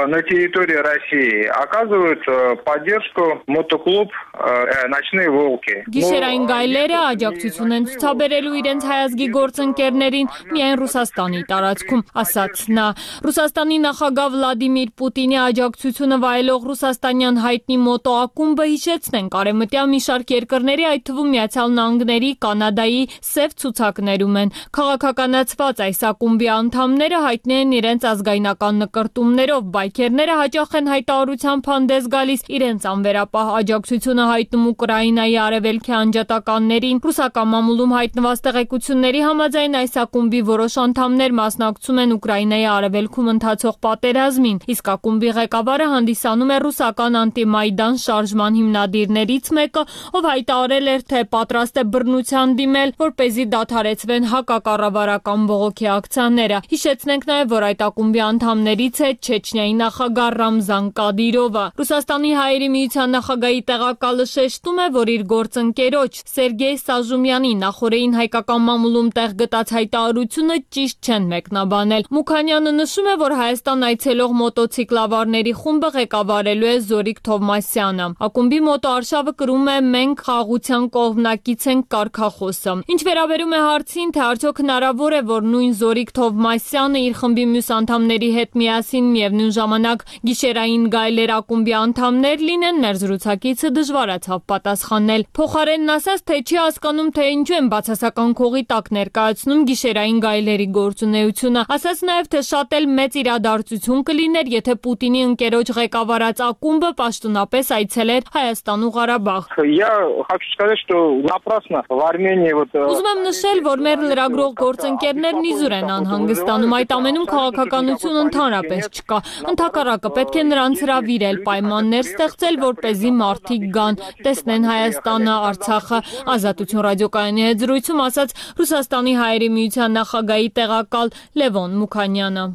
на территории России оказывают поддержку мотоклуб «Ночные волки». Գիշերային գայլերը աջակցություն են ցուցաբերելու իրենց հայազգի գործընկերներին միայն Ռուսաստանի տարածքում, ասաց նա։ Ռուսաստանի նախագահ Վլադիմիր Պուտինի աջակցությունը վայելող ռուսաստանյան հայտնի մոտո ակումբը հիշեցնեն արևմտյան մի շարք երկրների, այդ թվում Միացյալ Նահանգների, Կանադայի սև ցուցակներում են։ Քաղաքականացված այս ակումբի անդամները հայտնի են իրենց ազգայնական նկրտումներով, բայքերները հաճախ են հայտարարությամբ հանդես գալիս իրենց անվերապահ աջակցությունը հայտնում Ուկրաինայի արևելքի անջատականներին։ Ռուսական մամուլում հայտնված տեղեկությունների համաձայն այս ակումբի որոշ անդամներ մասնակցում են Ուկրաինայի արևելքում ընթացող պատերազմին, իսկ ակումբի ղեկավարը հանդիսանում է ռուսական անտիմայդան շարժման հիմնադիրներից մեկը, ով հայտարարել էր, թե պատրաստ է բռնության դիմել, որպեսզի դադարեցվեն հակակառավարական բողոքի ակցիաները։ Հիշեցնենք նաև, որ այդ ակումբի անդամներից է Չեչնիայի նախագահ Ռամզան Կադիրովը։ Ռուսաստանի հայերի միության նախագահի տեղակալը շեշտում է, որ իր գործընկերոջ Սերգեյ Սաժումյանի նախորդին հայկական մամուլում տեղ գտած հայտարարությունը ճիշտ չեն մեկնաբանել։ Մուքանյանը նշում է, որ Հայաստան այցելող մոտոցիկլավարների խումբը ղեկավարելու է Զորիկ Թովմասյանը։ Ակումբի մոտո արշավը կրում է «Մենք խաղաղության կողմնակից ենք» կարգախոսը։ Ինչ վերաբերում է հարցին, թե արդյոք հնարավոր է, որ նույն Զորիկ Թովմասյանը իր խմբի մյուս անդամների հետ միասին միևնույն ժամանակ գիշերային գայլեր ակումբի անդամներ լինեն, ներզրուցակիցը դժվարացավ պատասխանել։ Փոխարենն ասաց, թե չի հասկանում, թե ինչու են բացասական քողի տակ ներկայացնում գիշերային գայլերի գործունեությունը։ Ասաց նաև, թե շատ էլ մեծ իրադարձություն կլիներ, եթե Պուտինի ընկերոջ ղեկավարած ակումբը պաշտոնապես այցելեր Հայաստան ու Ղարաբաղ։ Ուզում եմ նշել, որ մեր լրագրող գործընկերներն իզուր են անհանգստանում, այդ ամենում քաղաքականություն ընդհանրապես չկա։ Ընդհակառակը պետք է նրանց հրավիրել, պայմաններ ստեղծել, որպեսզի մարդիկ գան, տեսնեն Հայաստանը, Արցախը։ Ազատություն ռադիոկայանի հետ զրույցում ասաց Ռուսաստանի հայերի միության նախագահի տեղակալ Լևոն Մուքանյանը։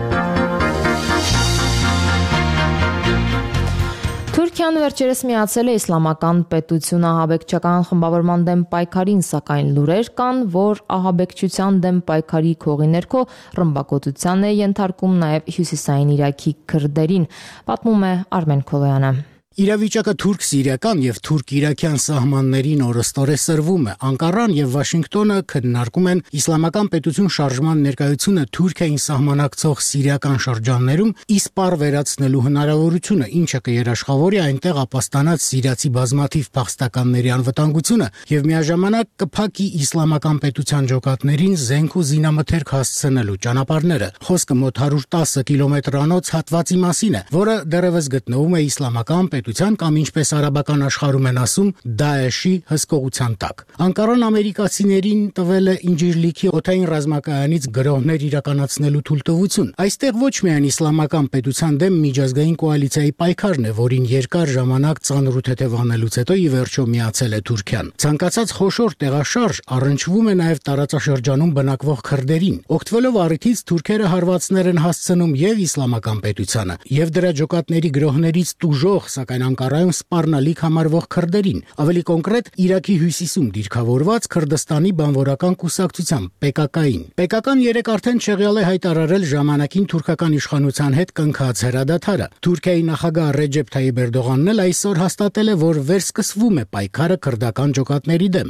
Թուրքիան վերջերս միացել է իսլամական պետություն ահաբեկչական խմբավորման դեմ պայքարին, սակայն լուրեր կան, որ ահաբեկչության դեմ պայքարի քողի ներքո ռմբակոծության է ենթարկում նաև հյուսիսային Իրաքի քրդերին, պատմում է Արմեն Քոլոյանը։ Իրավիճակը թուրք-սիրիական եւ թուրք-իրաքյան սահմաններին օրստորե սրվում է։ Անկարան եւ Վաշինգտոնը քննարկում են իսլամական պետություն շարժման ներկայությունը Թուրքիային սահմանակցող սիրիական շրջաններում իսպառ վերացնելու հնարավորությունը, ինչը կերաշխավորի այնտեղ ապաստանած սիրիացի բազմաթիվ փախստականների անվտանգությունը եւ միաժամանակ կփակի իսլամական պետության ջոկատներին զենք ու զինամթերք հասցնելու ճանապարհները։ Խոսքը մոտ հարյուր տասը կիլոմետրանոց հատվածի մասին է, որը դեռևս գտնվում է իսլամական կամ ինչպես արաբական աշխարհում են ասում Դաեշի հսկողության տակ։ Անկարան ամերիկացիներին տվել է Ինջիրլիքի օդային ռազմակայանից գրոհներ իրականացնելու թույլտվություն։ Այստեղ ոչ միայն իսլամական պետության դեմ միջազգային կոալիցիայի պայքարն է, որին երկար ժամանակ ծանրութ հետևանելուց հետո ի վերջո միացել է Թուրքիան։ Ցանկացած խոշոր տեղաշարժ առնչվում է նաև տարածաշրջանում բնակվող քրդերին։ Օգտվելով առիթից թուրքերը հարվածներ են հասցնում եւ իսլամական պետությանը, եւ դրա ջոկատների գրոհներից տուժող, սակայն Անկարայում սպառնալիք համարվող քրդերին, ավելի կոնկրետ Իրաքի հյուսիսում դիրքավորված Քրդստանի բանվորական կուսակցության Պե Կա Կային։ Պե Կա Կան երեկ արդեն չեղյալ է հայտարարել ժամանակին թուրքական իշխանության հետ կնքած հրադադարը։ Թուրքիայի նախագահ Ռեջեփ Թայիփ Էրդողանն էլ այսօր հաստատել է, որ վերսկսվում է պայքարը քրդական ջոկատների դեմ։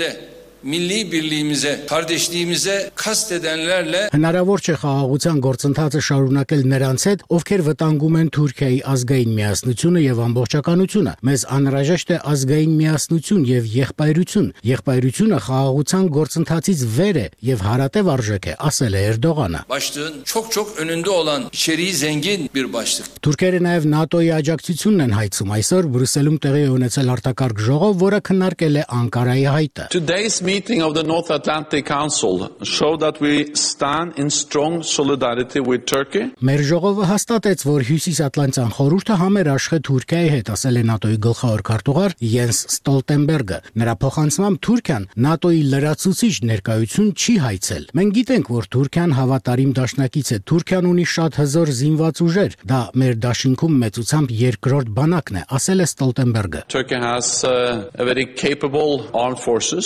Milli birliğimize, kardeşliğimize kast edenlerle հնարավոր չէ խաղաղության գործընթացը շարունակել նրանց հետ, ովքեր վտանգում են Թուրքիայի ազգային միասնությունը եւ ամբողջականությունը։ Մեզ անհրաժեշտ է ազգային միասնություն եւ եղբայրություն։ Եղբայրությունը խաղաղության գործընթացից վեր է եւ հարատև արժեք է, ասել է Էրդողանը։ Başlığın çok çok önünde olan, içeriği zengin bir başlık։ Թուրքերը նաեւ ՆԱՏՕ-ի աջակցությունն են հայցում։ Այսօր Բրյուսելում տեղի ունեցել արտակարգ ժողով, որը քննարկել է Անկարայի հայտը։ Today's meeting of the North Atlantic Council showed that we stand in strong solidarity with Turkey. Մեր ժողովը հաստատեց, որ Հյուսիսատլանտյան խորհուրդը համերաշխ է Թուրքիայի հետ, ասել է ՆԱՏՕ-ի գլխավոր քարտուղար Յենս Ստոլտենբերգը։ Նրա փոխանցմամբ Թուրքիան ՆԱՏՕ-ի լրացուցիչ ներկայություն չի հայցել։ Մենք գիտենք, որ Թուրքիան հավատարիմ դաշնակից է։ Թուրքիան ունի շատ հզոր զինված ուժեր։ Դա մեր դաշինքում մեծությամբ երկրորդ բանակն է, ասել է Ստոլտենբերգը։ Turkey has uh, a very capable armed forces. The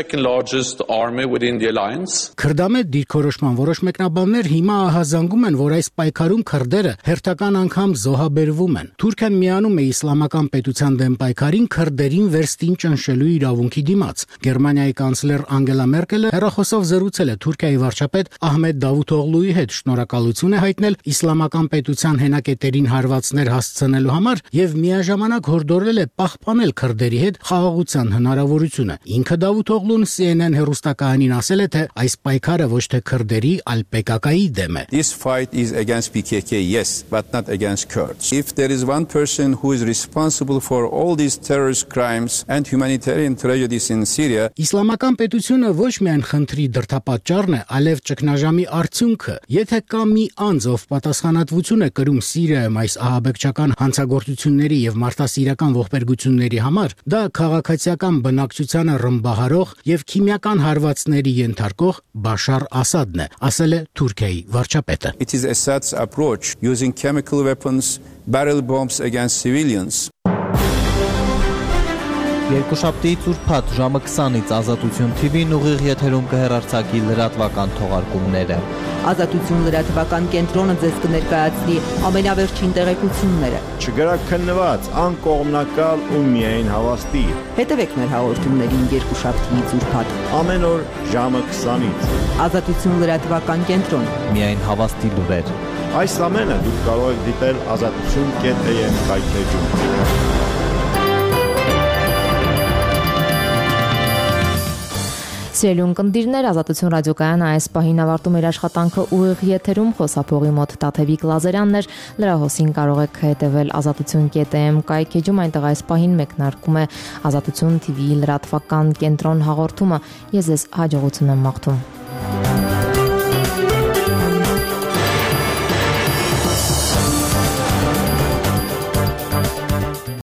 second largest army within the alliance. Քրդամետ դիրքորոշման որոշ մեկնաբաններ հիմա ահազանգում են, որ այս պայքարում քրդերը հերթական անգամ զոհաբերվում են։ Թուրքիան միանում է իսլամական պետության դեմ պայքարին քրդերին վերստին ճնշելու իրավունքի դիմաց։ Գերմանիայի կանցլեր Անգելա Մերկելը հեռախոսով զրուցել է Թուրքիայի վարչապետ Ահմեդ Դավութօղլուի հետ, շնորհակալություն է հայտնել իսլամական պետության հենակետերին հարվածներ հասցնելու համար եւ միաժամանակ հորդորել է պահպանել քրդերի հետ խաղաղության հնարավորությունը։ Ինքը Դավութօղլուն C N N հեռուստակայանին ասել է, թե այս պայքարը ոչ թե քրդերի, այլ P K K-ի դեմ է։ This fight is against P K K, yes, but not against Kurds. If there is one person who is responsible for all these terrorist crimes and humanitarian tragedies in Syria, իսլամական պետությունը ոչ միայն խնդրի դրդապատճառն է, այլև ճգնաժամի արդյունքը։ Եթե կա մի անձ, ով պատասխանատվություն է կրում Սիրիայում այս ահաբեկչական հանցագործությունների եւ մարդասիրական ողբերգությունների համար, դա քաղաքացիական բնակչությանը ռմբահարող եւ քիմիական հարվածների ենթարկող Բաշար Ասադն է, ասել է Թուրքիայի վարչապետը։ It is Assad's approach using chemical weapons, barrel bombs against civilians. Երկուշաբթիից ուրբաթ ժամը քսանից Ազատություն T V-ն ուղիղ եթերում կհեռարձակի լրատվական թողարկումները։ Ազատություն լրատվական կենտրոնը ձեզ կներկայացնի ամենավերջին տեղեկությունները։ Չգրաքննված, անկողմնակալ ու միայն հավաստի։ Հետևեք մեր հաղորդումներին երկուշաբթիից ուրբաթ ամեն օր ժամը քսանից։ Ազատություն լրատվական կենտրոն։ Միայն հավաստի լուրեր։ Այս ամենը դուք կարող եք դիտել ազատություն.am կայքեջում։ Սիրելի ունկնդիրներ, Ազատություն ռադիոկայանը այս պահին ավարտում իր աշխատանքը ուղիղ եթերում խոսափողի մոտ Տաթևիկ Լազարյանն էր։ Լրահոսին կարող եք հետևել ազատություն.am կայքեջում, այնտեղ այս պահին մեկնարկում է Ազատություն T V-ի լրատվական կենտրոն հաղորդումը։ Ես ձեզ հաջողություն եմ մաղթում։